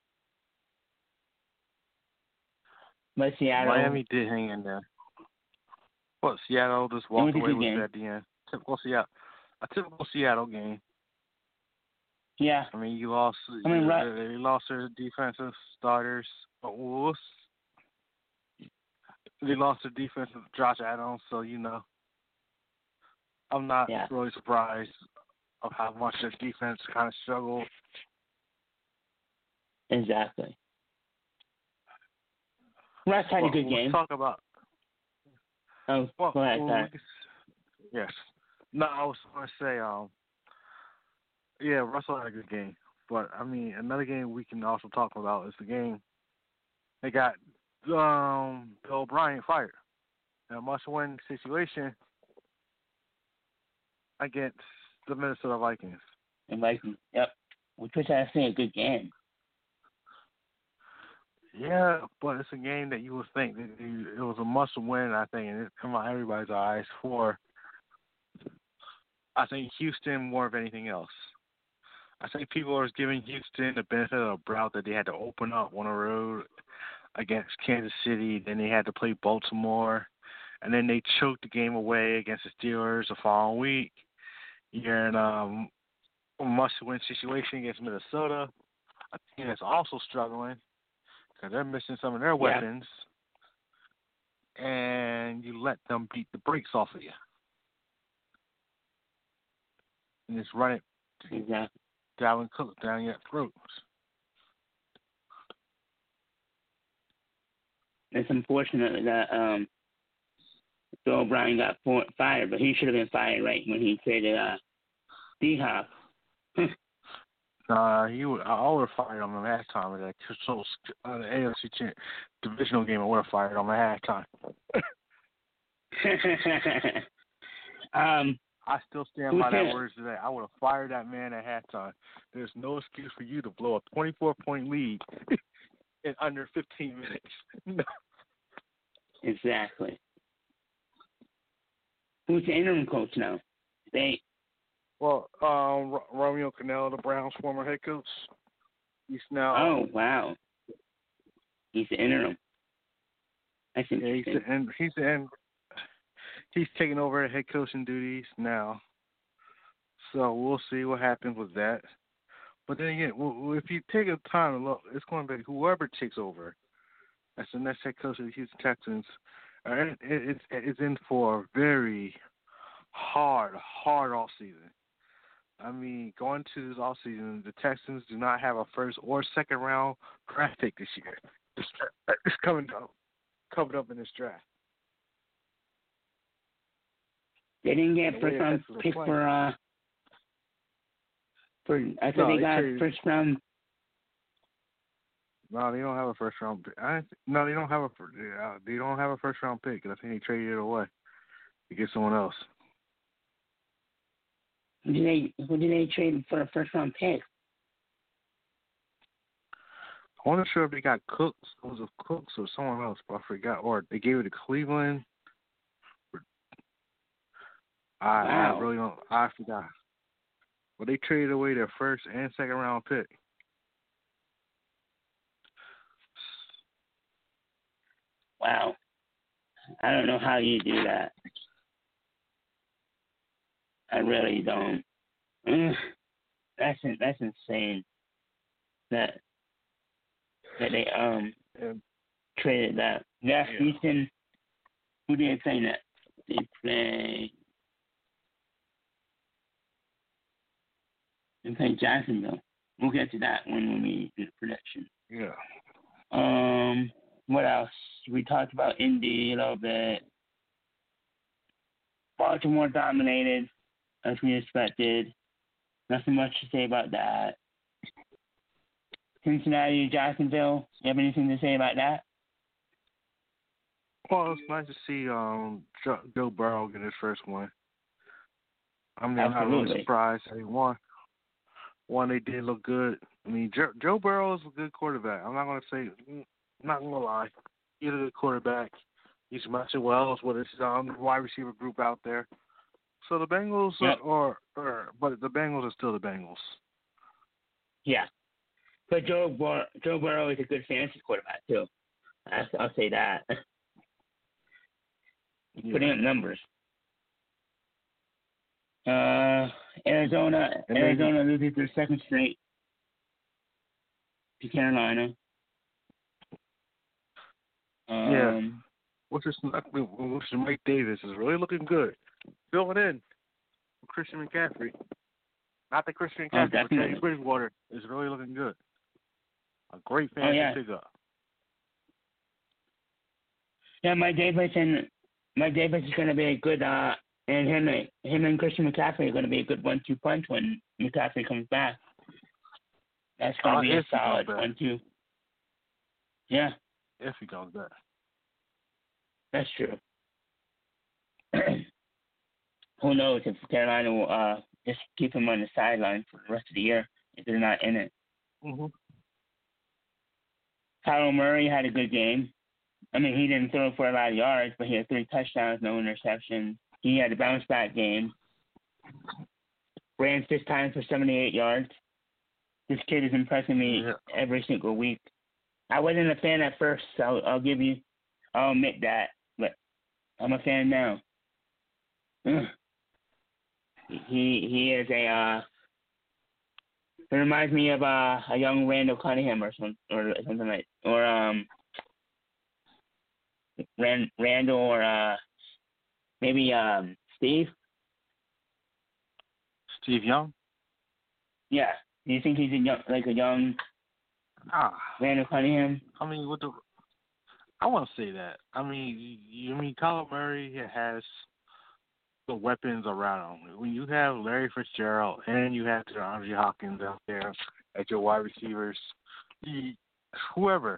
But Seattle. Miami did hang in there. But Seattle just walked away with it at the end. Typical Seattle. A typical Seattle game. Yeah. I mean, you lost. I mean, right. They lost their defensive starters. But we'll They lost their defense with Josh Adams, so, you know, I'm not yeah. really surprised of how much their defense kind of struggled. Exactly. Russ had well, a good we'll game. Talk about. Oh, well, go ahead, well, sorry. Yes. No, I was going to say, um, yeah, Russell had a good game. But, I mean, another game we can also talk about is the game they got Um, Bill O'Brien fired in a must-win situation against the Minnesota Vikings. The Vikings, yep. Which was actually a good game. Yeah, but it's a game that you would think that you, it was a must-win. I think, and it come out everybody's eyes for. I think Houston more of anything else. I think people are giving Houston the benefit of the doubt that they had to open up on the road against Kansas City, then they had to play Baltimore, and then they choked the game away against the Steelers the following week. You're in um, a must-win situation against Minnesota, a team that's also struggling because they're missing some of their yeah. weapons, and you let them beat the brakes off of you. And just run it exactly. Dalvin Cook down your throats. It's unfortunate that um, Bill O'Brien got fired, but he should have been fired right when he traded uh, D-Hop. Nah, he would. I would have fired him at halftime of that so, uh, the A F C cha- divisional game. I would have fired him at halftime. um, I still stand who by that said, words today. I would have fired that man at halftime. There's no excuse for you to blow a twenty-four point lead in under fifteen minutes. No. exactly. Who's the interim coach now? They. Well, um, R- Romeo Cannell, the Browns' former head coach, he's now. Oh wow. He's the interim. That's Yeah, he's interesting. the end. He's the end. He's taking over head coaching duties now. So we'll see what happens with that. But then again, w- if you take a time to look, it's going to be whoever takes over as the next head coach of the Houston Texans. Uh, it, it, it's in for a very hard, hard off season. I mean, going to this off season, the Texans do not have a first or second round draft pick this year. It's, it's coming up, coming up in this draft. They didn't get The way first the round Texans are pick playing. for uh for I thought No, they they got traded- first round. No, they don't have a first round pick. I, no, they don't have a. Uh, they don't have a first round pick. I think they traded it away to get someone else. Who did they who did they trade for a first round pick? I wasn't sure if they got Cooks. It was a Cooks or someone else, but I forgot. Or they gave it to Cleveland. I, Wow. I really don't. I forgot. But they traded away their first and second round pick. Wow. I don't know how you do that. I really don't. Ugh. That's that's insane. That that they um And traded that. Yeah, Yeah. Houston. Who did they play that? They play. They play Jacksonville. We'll get to that one when we do the prediction. Yeah. Um, what else? We talked about Indy a little bit. Baltimore dominated, as we expected. Nothing much to say about that. Cincinnati, Jacksonville. You have anything to say about that? Well, it's nice to see um Joe, Joe Burrow get his first one. I mean, I'm not Absolutely. really surprised. I mean, one, one they did look good. I mean, Joe, Joe Burrow is a good quarterback. I'm not gonna say, I'm not gonna lie. He's a good quarterback. He's matching well with his um, wide receiver group out there. So the Bengals Yep. are, are, are, but the Bengals are still the Bengals. Yeah. But Joe Bur- Joe Burrow is a good fantasy quarterback, too. I'll, I'll say that. Yeah. Putting up numbers. Uh, Arizona, And Arizona loses their second straight to Carolina. Um, Yeah. Which is which is Mike Davis is really looking good. Filling in for Christian McCaffrey. Not that Christian Oh, McCaffrey, but definitely. Teddy Bridgewater is really looking good. A great Oh, fantasy yeah. pickup. Yeah, Mike Davis and Mike Davis is going to be a good, uh, and him, him and Christian McCaffrey are going to be a good one-two punch when McCaffrey comes back. That's going to Uh, be a if he comes solid back. one-two. Yeah, If he comes back. that's true. Who knows if Carolina will uh, just keep him on the sideline for the rest of the year if they're not in it. Mm-hmm. Kyler Murray had a good game. I mean, he didn't throw for a lot of yards, but he had three touchdowns, no interceptions. He had a bounce-back game. Ran six times for seventy-eight yards. This kid is impressing me Yeah. every single week. I wasn't a fan at first, so I'll, I'll give you, I'll admit that, but I'm a fan now. Ugh. He he is a uh, it reminds me of uh, a young Randall Cunningham or some or something like or um Rand, Randall or uh maybe um Steve. Steve Young? Yeah. Do you think he's a young, like a young Ah. Randall Cunningham? I mean, what the? I want to say that. I mean, you I mean Kyler Murray has the weapons around him. When you have Larry Fitzgerald and you have DeAndre Hopkins out there at your wide receivers, you, whoever,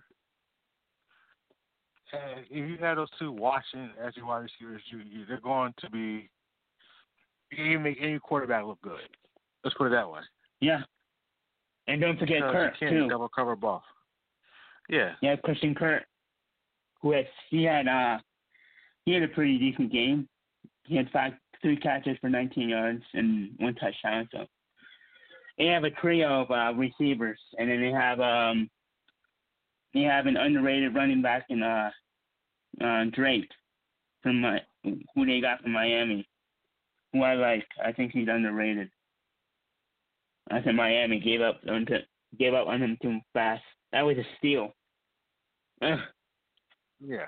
and if you have those two watching as your wide receivers, you, you they're going to be you can make any quarterback look good. Let's put it that way. Yeah. And don't forget because Kurt, you can't too. double cover ball. Yeah. Yeah, Christian Kurt, who has, he had, uh, he had a pretty decent game. He had five, three catches for nineteen yards and one touchdown. So they have a trio of uh, receivers, and then they have um, they have an underrated running back in uh, uh Drake from my, who they got from Miami, who I like. I think he's underrated. I think Miami gave up on to, gave up on him too fast. That was a steal. Ugh. Yeah.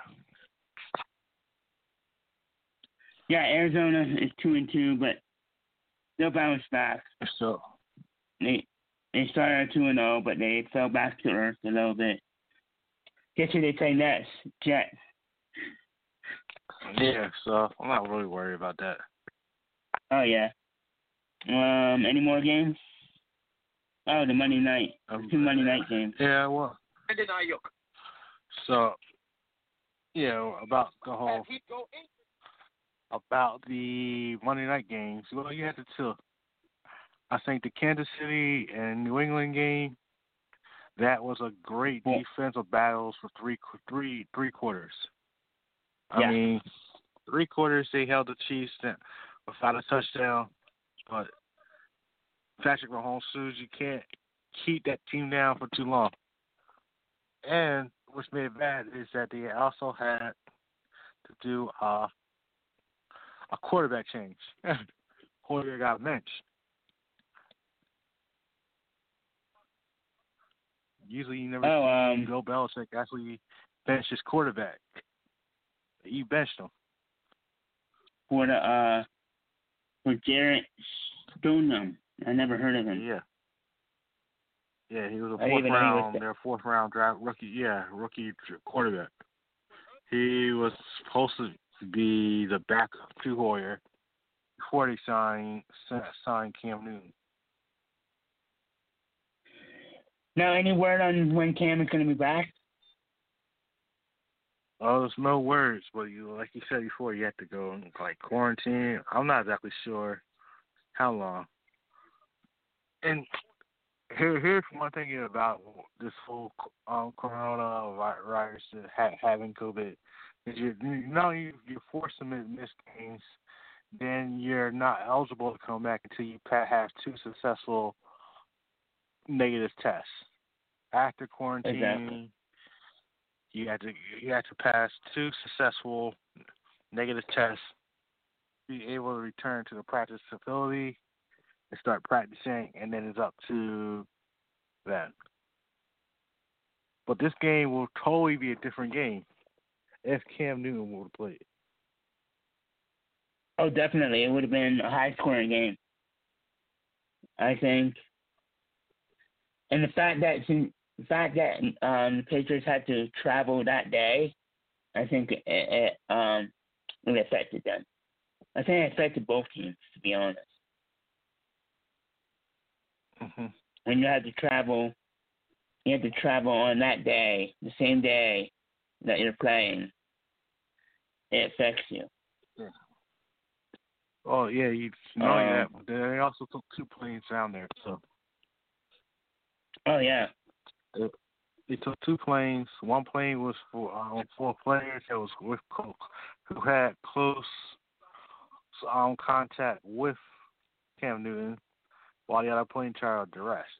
Yeah, Arizona is two and two, but they'll bounce back. So They they started at two and zero, but they fell back to earth a little bit. Guess who they play next? Jets. yeah, so I'm not really worried about that. Oh yeah. Um, any more games? Oh, the Monday night. Um, Two Monday night games. Yeah, well. So, you know, about the whole about the Monday night games. Well, you had to two. I think the Kansas City and New England game. That was a great Cool. defensive battles for three, three, three quarters. I Yeah. mean, three quarters they held the Chiefs without a touchdown, but Patrick Mahomes shows you can't keep that team down for too long. And what's made it bad is that they also had to do uh, a quarterback change. Quarterback got benched. Usually you never Oh, see um, Bill Belichick actually bench his quarterback. You benched him. for the uh for Jarrett Stoneham. I never heard of him. Yeah. Yeah, he was a I fourth didn't even know he was round, the- their fourth round draft rookie. Yeah, rookie quarterback. He was supposed to be the backup to Hoyer before they signed signed Cam Newton. Now, any word on when Cam is going to be back? Oh, there's no words, but you, like you said before, you have to go in, like quarantine. I'm not exactly sure how long. And here, here's one thing about this whole um, coronavirus, ha- having COVID, is you not only you're forced to miss games, then you're not eligible to come back until you have two successful negative tests. After quarantine, Exactly. you had to you had to pass two successful negative tests, be able to return to the practice facility and start practicing, and then it's up to them. But this game will totally be a different game if Cam Newton would have played. Oh, definitely. It would have been a high-scoring game, I think. And the fact that the fact that um, the Patriots had to travel that day, I think it, it um it affected them. I think it affected both teams, to be honest. Mm-hmm. When you had to travel, you had to travel on that day, the same day that you're playing. It affects you. Yeah. Oh yeah, you know Um, that. But they also took two planes down there, so. Oh yeah. They, they took two planes. One plane was for um, for players that was with who had close um contact with Cam Newton, while the other plane tried to rest.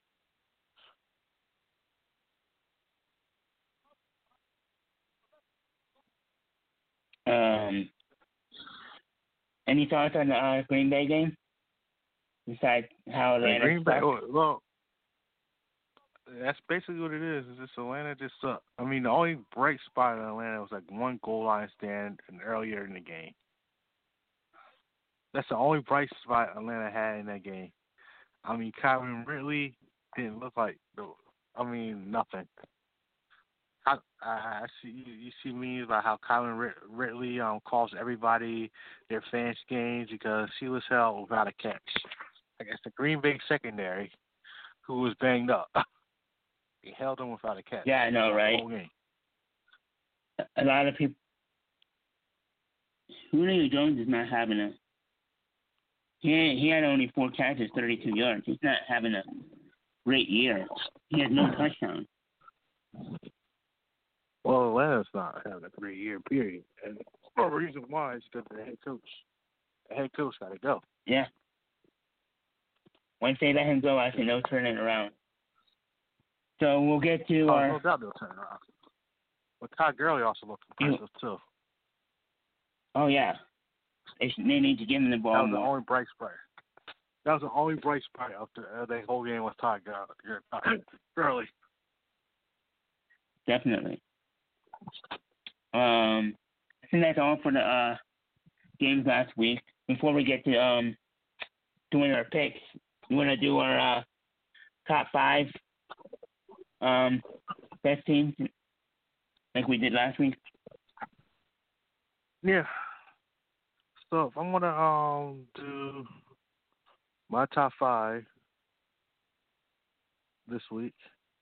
Um. Any thoughts on the uh, Green Bay game? Besides how And Atlanta Green Bay, sucked? oh, well, that's basically what it is. Is just Atlanta just sucked. I mean, the only bright spot in Atlanta was like one goal line stand and earlier in the game. That's the only bright spot Atlanta had in that game. I mean, Calvin Ridley didn't look like, I mean, nothing. I, I I see you, you see memes about how Kylan Rid- Ridley um calls everybody their fans games because he was held without a catch. I guess the Green Bay secondary, who was banged up, he held him without a catch. Yeah, I know, right? The whole game. A lot of people. Julio Jones is not having a. He he had only four catches, thirty-two yards. He's not having a great year. He has no touchdown. Well, Atlanta's not having a great year, period. And the reason why is because the head coach, the head coach got to go. Yeah. Once they let him go, I think they'll turn it around. So we'll get to oh, our. No doubt they'll turn it around. But Todd Gurley also looked impressive too. Oh yeah. They, should, they need to give him the ball That was more. the only bright spot. That was the only bright spot of the, uh, the whole game was Todd Gurley. Definitely. Um, I think that's all for the uh, games last week. Before we get to um, doing our picks, we want to do our uh, top five um, best teams like we did last week. Yeah. So if I'm gonna um do my top five this week,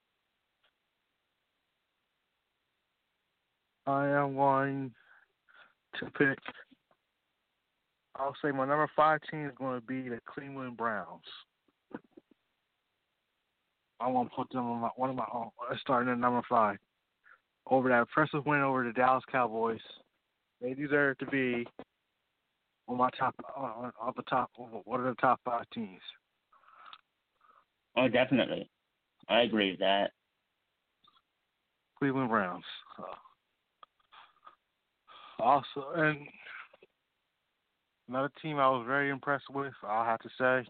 I am going to pick. I'll say my number five team is going to be the Cleveland Browns. I want to put them on my, one of my own, starting at number five. Over that impressive win over the Dallas Cowboys, they deserve to be on my top, on, on the top, one of the top five teams. Oh, definitely. I agree with that. Cleveland Browns. Uh, also, and another team I was very impressed with, I'll have to say,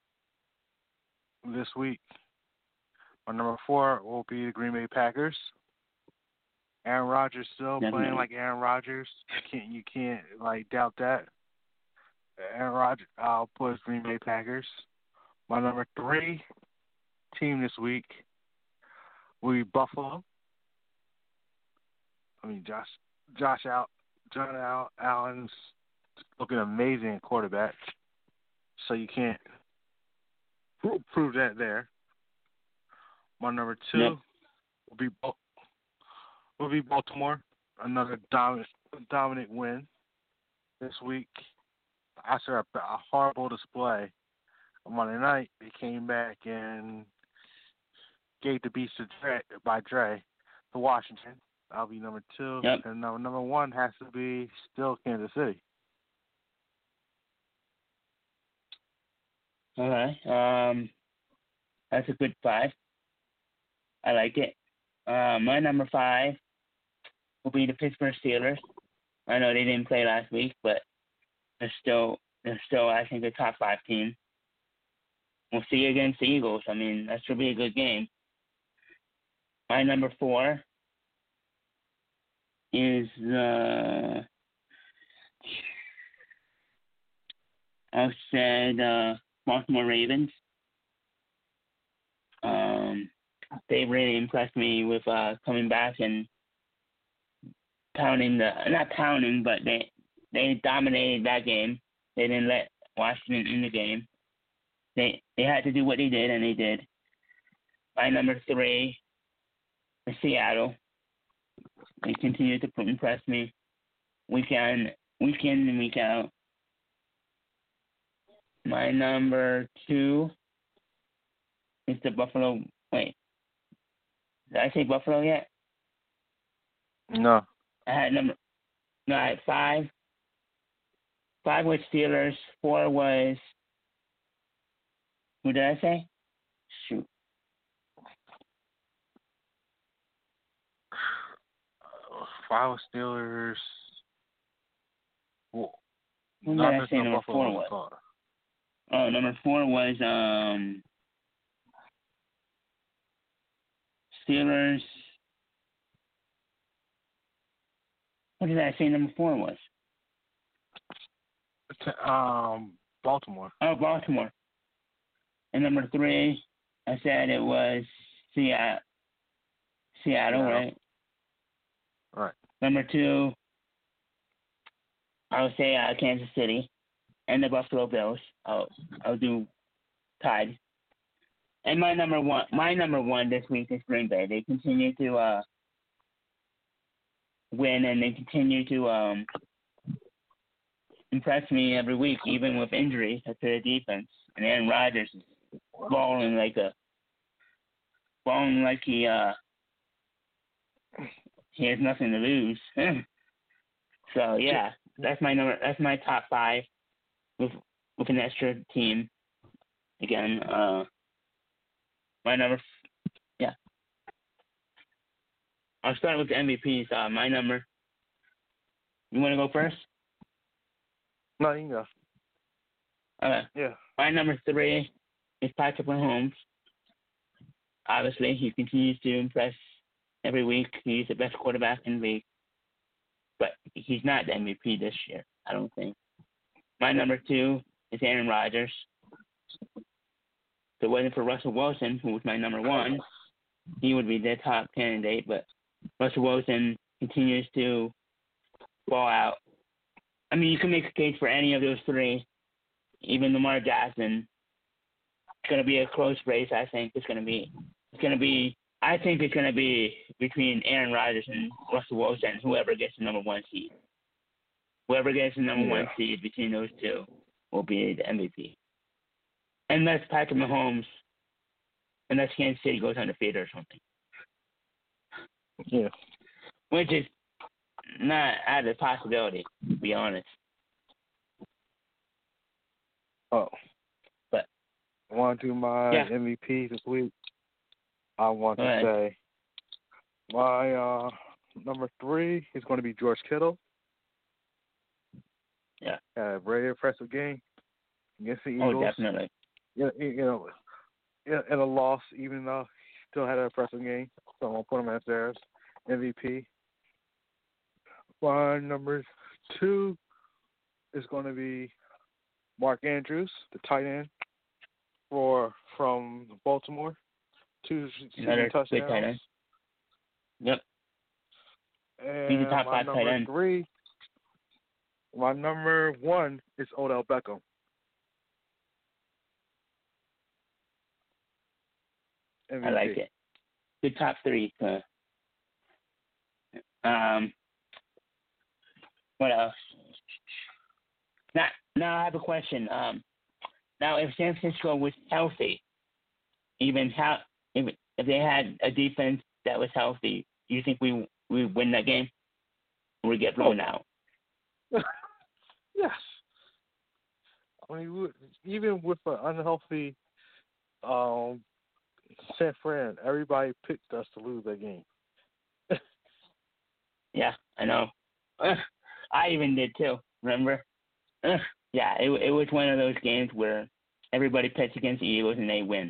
this week. My number four will be the Green Bay Packers. Aaron Rodgers still Definitely. playing like Aaron Rodgers. You can't, you can't like doubt that. Aaron Rodgers, I'll put Green Bay Packers. My number three team this week will be Buffalo. I mean, Josh, Josh out, John Al, Allen's looking amazing at quarterback, so you can't pro- prove that there. My number two Yep. will be will be Baltimore. Another dominant dominant win this week. After a, a horrible display on Monday night, they came back and gave the beast to Dre, by Dre to Washington. That'll be number two. Yep. And number, number one has to be still Kansas City. All right. Um, that's a good five. I like it. Uh, my number five will be the Pittsburgh Steelers. I know they didn't play last week, but they're still, they're still, I think, a top five team. We'll see you against the Eagles. I mean, that should be a good game. My number four is uh, I said uh, Baltimore Ravens. Um, they really impressed me with uh, coming back and pounding the not pounding, but they they dominated that game. They didn't let Washington in the game. They they had to do what they did, and they did. My number three is Seattle. They continue to impress me week in, week in and week out. My number two is the Buffalo. Wait, did I say Buffalo yet? No. I had number. No, I had five. Five was Steelers. Four was. Who did I say? Shoot. Five Steelers. Well, Who did not I just say no number Buffalo four was? thought. Oh, number four was um Steelers. What did I say number four was? Um, Baltimore. Oh, Baltimore. And number three, I said it was Seattle. Seattle, Seattle. right? All right. Number two, I'll say uh, Kansas City, and the Buffalo Bills. I'll I'll do tied. And my number one, my number one this week is Green Bay. They continue to uh, win, and they continue to um, impress me every week, even with injuries to the defense. And Aaron Rodgers is balling like a balling like he uh he has nothing to lose. So yeah, that's my number. That's my top five with with an extra team. Again, uh, my number. Yeah, I'll start with the M V Ps. Uh, my number. You want to go first? No, you can go. Okay. Yeah. My number three is Patrick Mahomes. Obviously, he continues to impress every week. He's the best quarterback in the league. But he's not the M V P this year, I don't think. My number two is Aaron Rodgers. If it wasn't for Russell Wilson, who was my number one, he would be the top candidate. But Russell Wilson continues to ball out. I mean, you can make a case for any of those three. Even Lamar Jackson. It's going to be a close race, I think. It's going to be, it's going to be, I think it's going to be between Aaron Rodgers and Russell Wilson, whoever gets the number one seed. Whoever gets the number yeah. one seed between those two will be the M V P. Unless Patrick Mahomes, unless Kansas City goes undefeated or something. Yeah. Which is not out of the possibility, to be honest. Oh. But I want to do my yeah. M V P this week. I want Go to ahead. say my uh, number three is going to be George Kittle. Yeah. Uh, very impressive game against the Eagles. Oh, definitely. You, you know, in a loss, even though he still had an impressive game. So I'm going to put him as there as M V P. My number two is going to be Mark Andrews, the tight end for from Baltimore. Two Another touchdowns. good tight end. Yep. And He's the top my five number tight end. three, my number one is Odell Beckham. M V P. I like it. Good top three. Uh, um, what else? Now, now I have a question. Um, now if San Francisco was healthy, even how if if they had a defense that was healthy, do you think we we win that game, or we get blown out? Yes. I mean, even with an unhealthy um, San Fran, everybody picked us to lose that game. Yeah, I know. I even did too. Remember? Yeah, it it was one of those games where everybody picks against the Eagles and they win.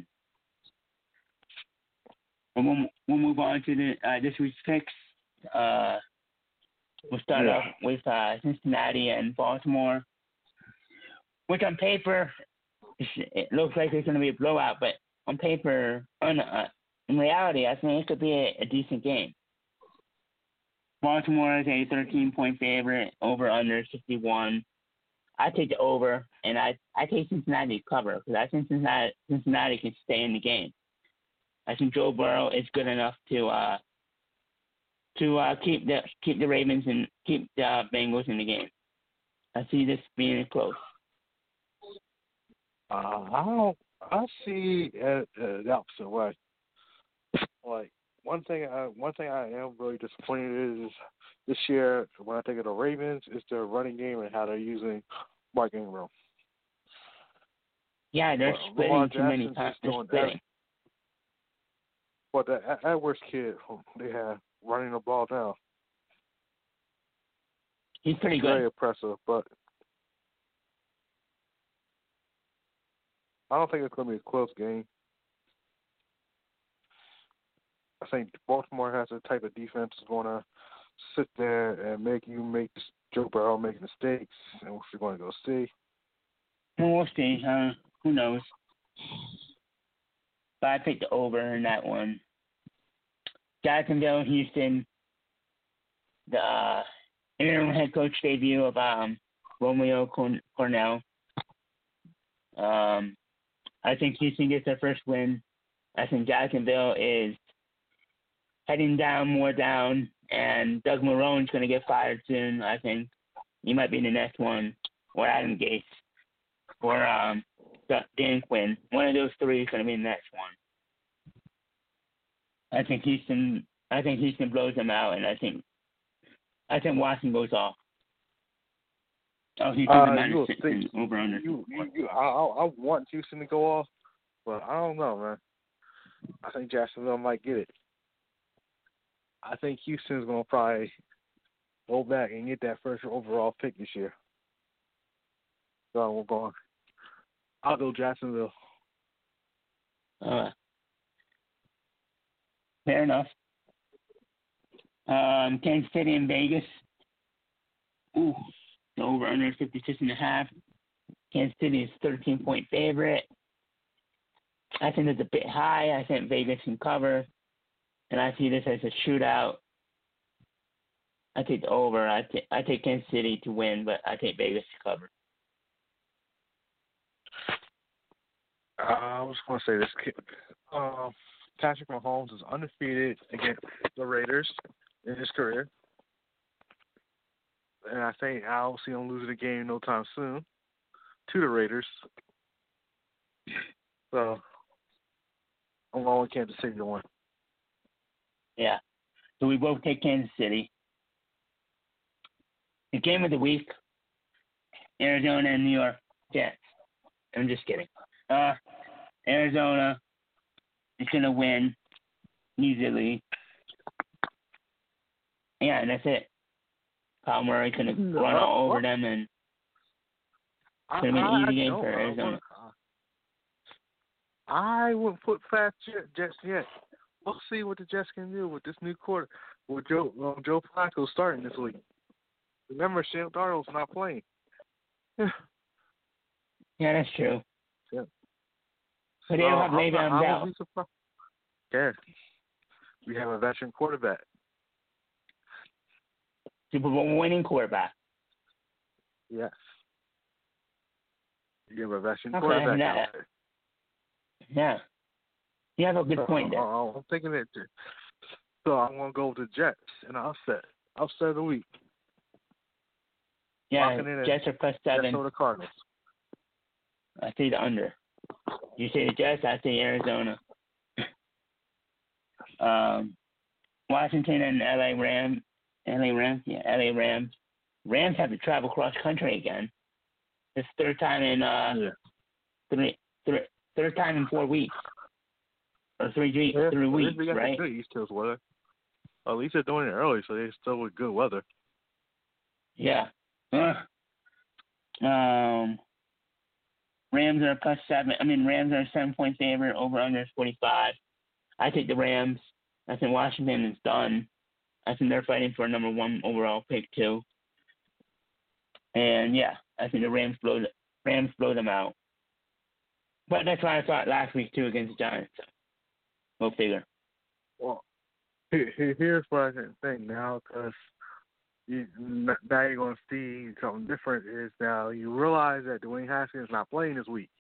And we'll we'll move on to the uh, this week's picks. Uh, we'll start yeah. off with uh, Cincinnati and Baltimore, which on paper it looks like it's going to be a blowout, but on paper, on, uh, in reality, I think it could be a, a decent game. Baltimore is a thirteen-point favorite, over under sixty-one. I take the over, and I I take Cincinnati to cover because I think Cincinnati Cincinnati can stay in the game. I think Joe Burrow is good enough to uh to uh, keep the keep the Ravens and keep the uh, Bengals in the game. I see this being close. Uh, I don't. I see it uh, the opposite way. Like one thing, I, one thing I am really disappointed is this year when I think of the Ravens is their running game and how they're using Mark Ingram. Yeah, they're well, splitting Lamar too many Jackson's times. just They're doing splitting. But the Edwards kid they have running the ball down. He's pretty good. Very impressive, but I don't think it's going to be a close game. I think Baltimore has a type of defense that's going to sit there and make you make Joe Burrow make mistakes, and we're going to go see. Well, we'll see. Uh, who knows? But I picked the over in that one. Jacksonville, Houston. the uh, interim head coach debut of um, Romeo Corn- Cornell. Um, I think Houston gets their first win. I think Jacksonville is heading down, more down, and Doug Marone's going to get fired soon. I think he might be the next one, or Adam Gase, or um, Dan Quinn. One of those three is going to be the next one. I think Houston. I think Houston blows them out, and I think I think Washington goes off. Oh, Houston Uh, the you minus will six think- and over under. You, you, you, I, I I want Houston to go off, but I don't know, man. I think Jacksonville might get it. I think Houston's going to probably go back and get that first overall pick this year. So we're going. I'll go Jacksonville. Uh, fair enough. Um, Kansas City and Vegas. Ooh, the over under fifty-six and a half. Kansas City is thirteen point favorite. I think it's a bit high. I think Vegas can cover, and I see this as a shootout. I take the over. I take I take Kansas City to win, but I take Vegas to cover. Uh, I was going to say this. kid- Uh, Patrick Mahomes is undefeated against the Raiders in his career. And I think I don't see him losing the game no time soon to the Raiders. So I'm going with Kansas City to win. Yeah. So we both take Kansas City. The game of the week, Arizona and New York Jets. I'm just kidding. Uh, Arizona is going to win easily. Yeah, and that's it. Kyle Murray's going to No, run all over what? them, and I, it's going to be an I- easy I game don't for know. Arizona. I wouldn't put fast Jet- Jets yet. We'll see what the Jets can do with this new quarter. With Joe um, Joe Flacco starting this week. Remember, Sam Darnold's not playing. Yeah, that's true. Yeah. But they don't have Uh, I'm Le'Veon not- I Bell. won't be surprised. Yeah. We have a veteran quarterback. Super Bowl winning quarterback. Yes. You have a veteran Okay, quarterback that- out there. Yeah. You have a good point there. Uh, I'm thinking that. So I'm going to go with the Jets and upset. Upset of the week. Yeah, locking in at Jets are plus Jets seven. over the Cardinals. I say the under. You say the Jets, I say Arizona. um, Washington and L A Rams. L A Rams, yeah, L A Rams. Rams have to travel cross country again. It's third time in uh Yeah. three, three third time in four weeks. Or three three, Yeah, three at least weeks, they got right? some good East Coast weather. At least they're doing it early, so they're still with good weather. Yeah. Uh, um Rams are plus seven. I mean, Rams are a seven-point favorite. Over under is forty-five. I take the Rams. I think Washington is done. I think they're fighting for a number one overall pick too. And yeah, I think the Rams blow the Rams blow them out. But that's what I thought last week too against the Giants. So go figure. Well, here, here- here's what I can think now, because you, n- now you're going to see something different. Is now you realize that Dwayne Haskins is not playing this week.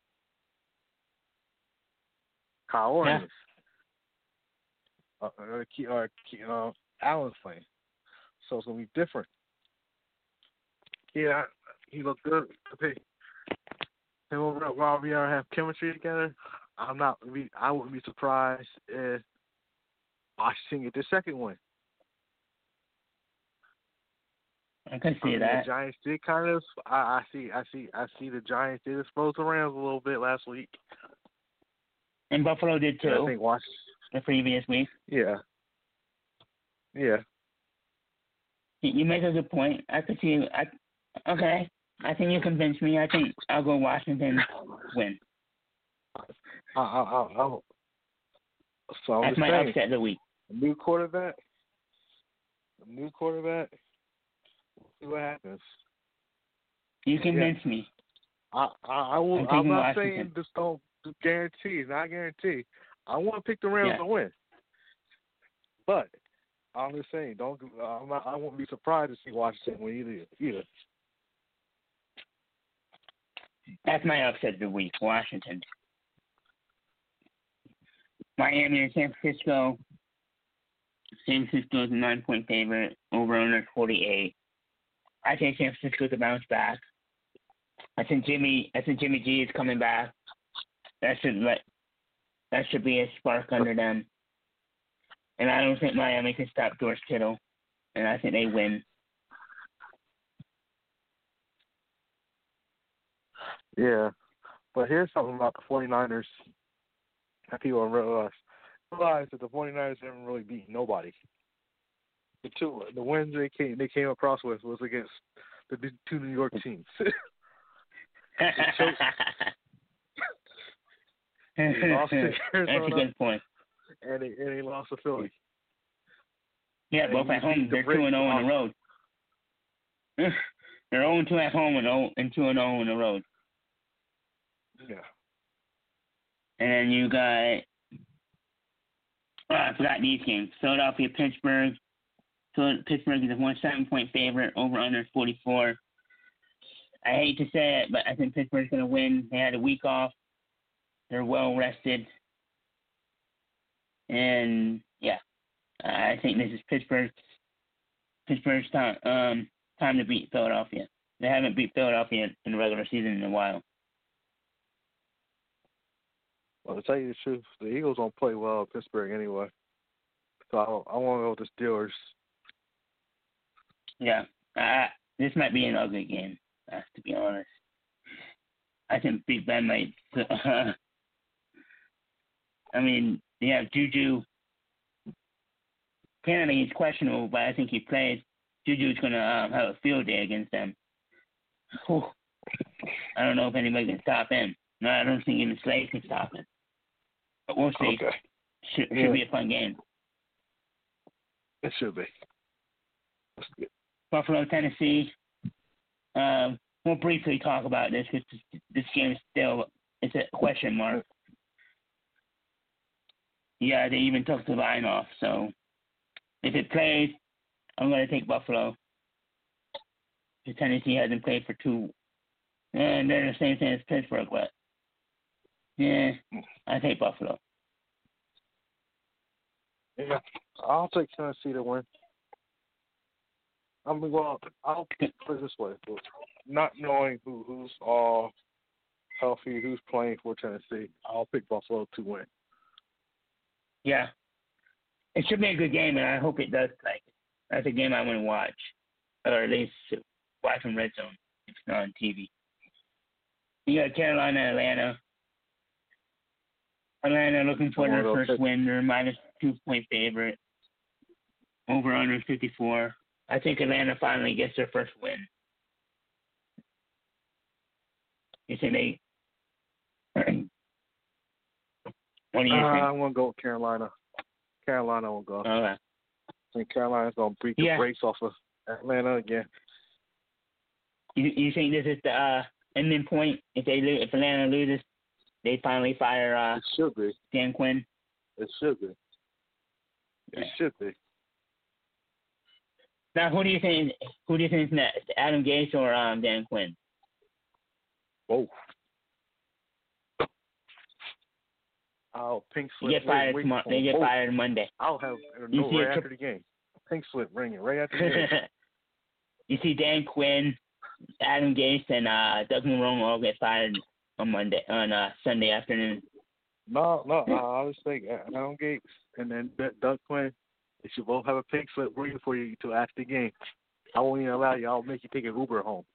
Kyle Orton Yeah. is. Uh, uh, Ke- uh, Ke- uh, Allen's playing. So it's going to be different. Yeah, he looked good. Okay. Him over at Robbie are have chemistry together. I'm not. I wouldn't be surprised if Washington get the second win. I can I see mean, that. The Giants did kind of. I, I see. I see. I see. The Giants did expose the Rams a little bit last week. And Buffalo did And I too think Washington. the previous week. Yeah. Yeah. You you make a good point. I could see. I okay. I think you convinced me. I think I'll go Washington win. I, I, I, I, so I'm That's just my saying, upset of the week. a new quarterback. A new quarterback. We'll see what happens. You convinced me. I, I, I will. I'm I'm, taking not Washington. saying just don't guarantee. It's not guarantee. I want to pick the Rams Yeah. to win, but I'm just saying, don't. I'm not, I won't be surprised to see Washington win either. Either. That's my upset of the week, Washington. Miami and San Francisco. San Francisco is a nine-point favorite, over under forty-eight. I think San Francisco's a bounce back. I think Jimmy. I think Jimmy G is coming back. That should let. That should be a spark under them. And I don't think Miami can stop George Kittle. And I think they win. Yeah. But here's something about the 49ers that people don't realize. Realize that the 49ers haven't really beaten nobody. The two the wins they came they came across with was against the two New York teams. They lost to Arizona, That's a good point. And they, and they lost to Philly. Yeah, and both at home. They're two and zero on the road. They're zero and two at home and zero and two and zero on the road. Yeah. And then you got. Oh, I forgot these games. Philadelphia, Pittsburgh. So Pittsburgh is a one seven point favorite. Over under forty four. I hate to say it, but I think Pittsburgh's going to win. They had a week off. They're well rested. And, yeah, I think this is Pittsburgh's, Pittsburgh's time, um, time to beat Philadelphia. They haven't beat Philadelphia in the regular season in a while. Well, to tell you the truth, the Eagles don't play well at Pittsburgh anyway. So I, I want to go with the Steelers. Yeah, uh, this might be an ugly game, uh, to be honest. I think Big Ben might. Uh, I mean, yeah, Juju. Apparently he's questionable, but I think he plays. Juju's going to um, have a field day against them. Whew. I don't know if anybody can stop him. No, I don't think even Slade can stop him. But we'll see. Okay. Should, should yeah. be a fun game. It should be. That's good. Buffalo, Tennessee. Um, we'll briefly talk about this because this, this game is still it's a question mark. Yeah, they even took the line off. So if it plays, I'm going to take Buffalo. The Tennessee hasn't played for two. And they're the same thing as Pittsburgh, but yeah, I take Buffalo. Yeah, I'll take Tennessee to win. I mean, well, I'll put it this way: not knowing who who's all healthy, who's playing for Tennessee, I'll pick Buffalo to win. Yeah, it should be a good game, and I hope it does play. That's a game I want to watch, or at least watch from Red Zone if it's not on T V. You got Carolina, Atlanta. Atlanta looking for their first pick. win. They're minus two point favorite. Over under fifty-four. I think Atlanta finally gets their first win. You think they? What do you uh, think? I'm gonna go with Carolina. Carolina will go. Okay. I think Carolina's gonna beat the yeah. brakes off of Atlanta again. You you think this is the uh, ending point? If they lose, if Atlanta loses, they finally fire uh, it should be. Dan Quinn? It should be. It yeah. should be. Now, who do you think? Who do you think is next? Adam Gase or um, Dan Quinn? Both. I'll pink slip. You get fired wait, tomorrow. wait, They get both. fired Monday. I'll have you no see right tri- after the game. Pink slip ringing right after the game. You see Dan Quinn, Adam Gase, and uh, Doug Marrone all get fired on Monday on uh, Sunday afternoon. No, no, uh, I was thinking Adam Gates and then Doug Quinn. They should both have a pink slip waiting for you to after the game. I won't even allow you. I'll make you take an Uber home.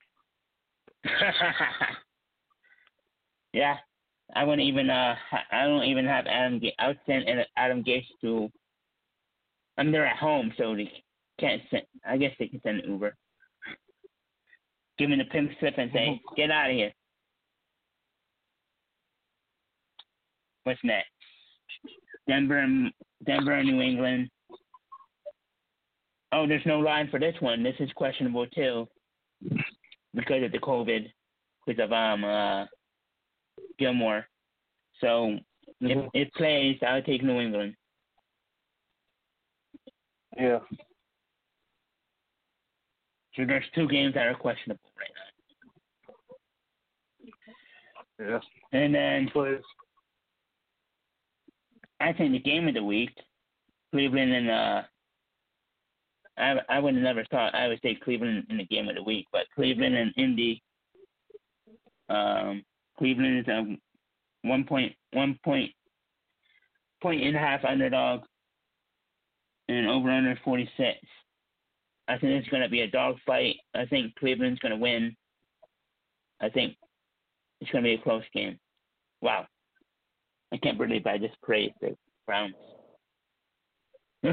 Yeah, I wouldn't even. Uh, I don't even have Adam. G- I would send Adam Gase to. I mean, they're at home, so they can't send. I guess they can send an Uber. Give him the pink slip and say, "Get out of here." What's next? Denver, Denver, and New England. Oh, there's no line for this one. This is questionable too, because of the COVID, because of um uh, Gilmore. So if it plays, I'll take New England. Yeah. So there's two games that are questionable right now. Yeah. And then Please. I think the game of the week, Cleveland and uh, I I would have never thought I would say Cleveland in the game of the week, but Cleveland and Indy. Um, Cleveland is a one point one point point and a half underdog, and over under forty six. I think it's going to be a dog fight. I think Cleveland's going to win. I think it's going to be a close game. Wow. I can't believe I just praised the Browns. I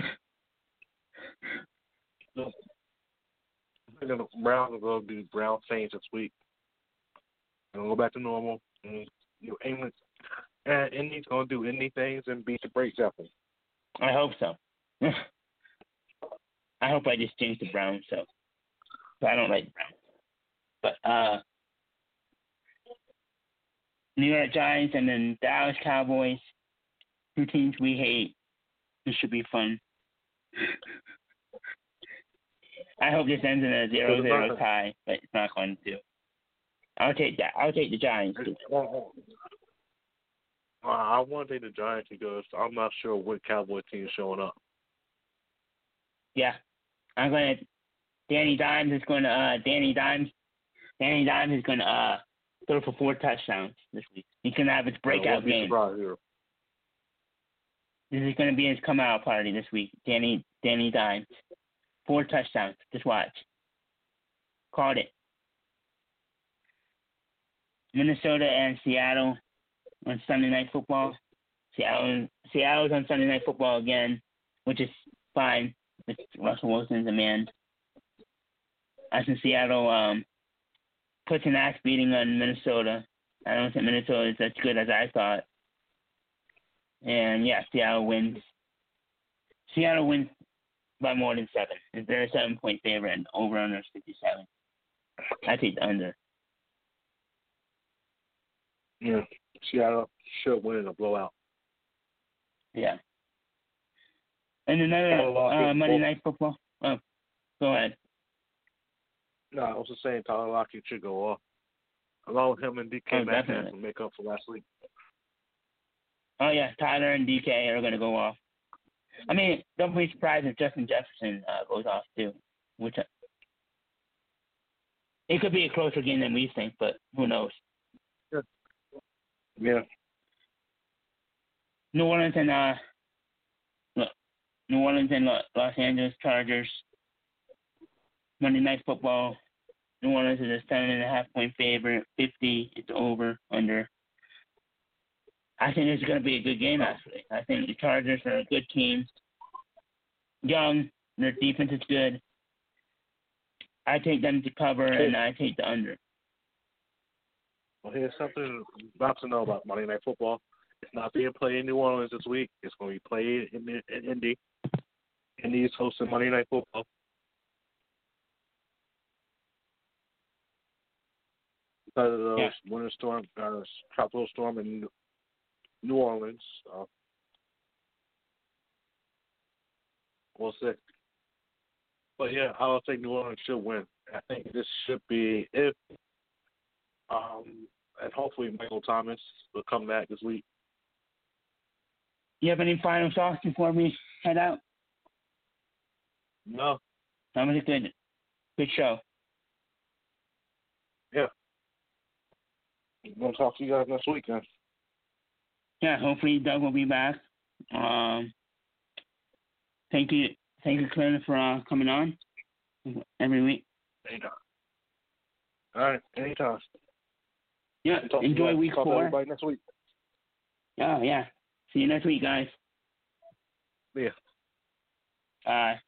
think the Browns are going to do Brown Saints this week. And go back to normal. And you know, England and Indy's going to do Indy things and beat the brakes out of them. I hope so. I hope I just changed the Browns, so, so I don't like the Browns. But uh, New York Giants and then Dallas Cowboys, two teams we hate. This should be fun. I hope this ends in a zero zero tie, but it's not going to. I'll take that. I'll take the Giants. Uh, I want to take the Giants because I'm not sure what Cowboy team is showing up. Yeah, I'm gonna. Danny Dimes is gonna. Uh, Danny Dimes. Danny Dimes is gonna uh, throw for four touchdowns this week. He's gonna have his breakout game. This is gonna be his come out party this week. Danny Danny Dimes, four touchdowns. Just watch. Called it. Minnesota and Seattle on Sunday Night Football. Seattle Seattle's on Sunday Night Football again, which is fine. It's Russell Wilson's a man. I think Seattle um, puts an axe beating on Minnesota. I don't think Minnesota is as good as I thought. And yeah, Seattle wins. Seattle wins by more than seven. They're a seven point favorite and over under fifty-seven. I take the under. Yeah, Seattle should win in a blowout. Yeah. And another uh, Monday Night Football. Oh, go ahead. No, I was just saying Tyler Lockett should go off. Along with him and D K oh, Metcalf to make up for last week. Oh, yeah, Tyler and D K are going to go off. I mean, don't be surprised if Justin Jefferson uh, goes off, too. Which uh, it could be a closer game than we think, but who knows? Yeah. Yeah. New Orleans and uh, New Orleans and Los Angeles Chargers. Monday Night Football. New Orleans is a seven and a half point favorite. Fifty. It's over under. I think it's going to be a good game. Actually, I think the Chargers are a good team. Young. Their defense is good. I take them to cover, and I take the under. Well, here's something about to know about Monday Night Football. It's not being played in New Orleans this week. It's going to be played in, in Indy. Indy is hosting Monday Night Football. Because of those yeah. winter storm, uh, tropical storm in New Orleans. Uh, we'll see. But yeah, I would say New Orleans should win. I think this should be if, um, and hopefully Michael Thomas will come back this week. You have any final thoughts before we head out? No. That was a good, good show. Yeah. We'll talk to you guys next week, then. Yeah, hopefully Doug will be back. Um, thank you, thank you, Clint, for uh, coming on every week. Anytime. All right, anytime. Yeah, enjoy week talk four. To everybody next week. Oh, yeah. See you next week, guys. Yeah. Bye.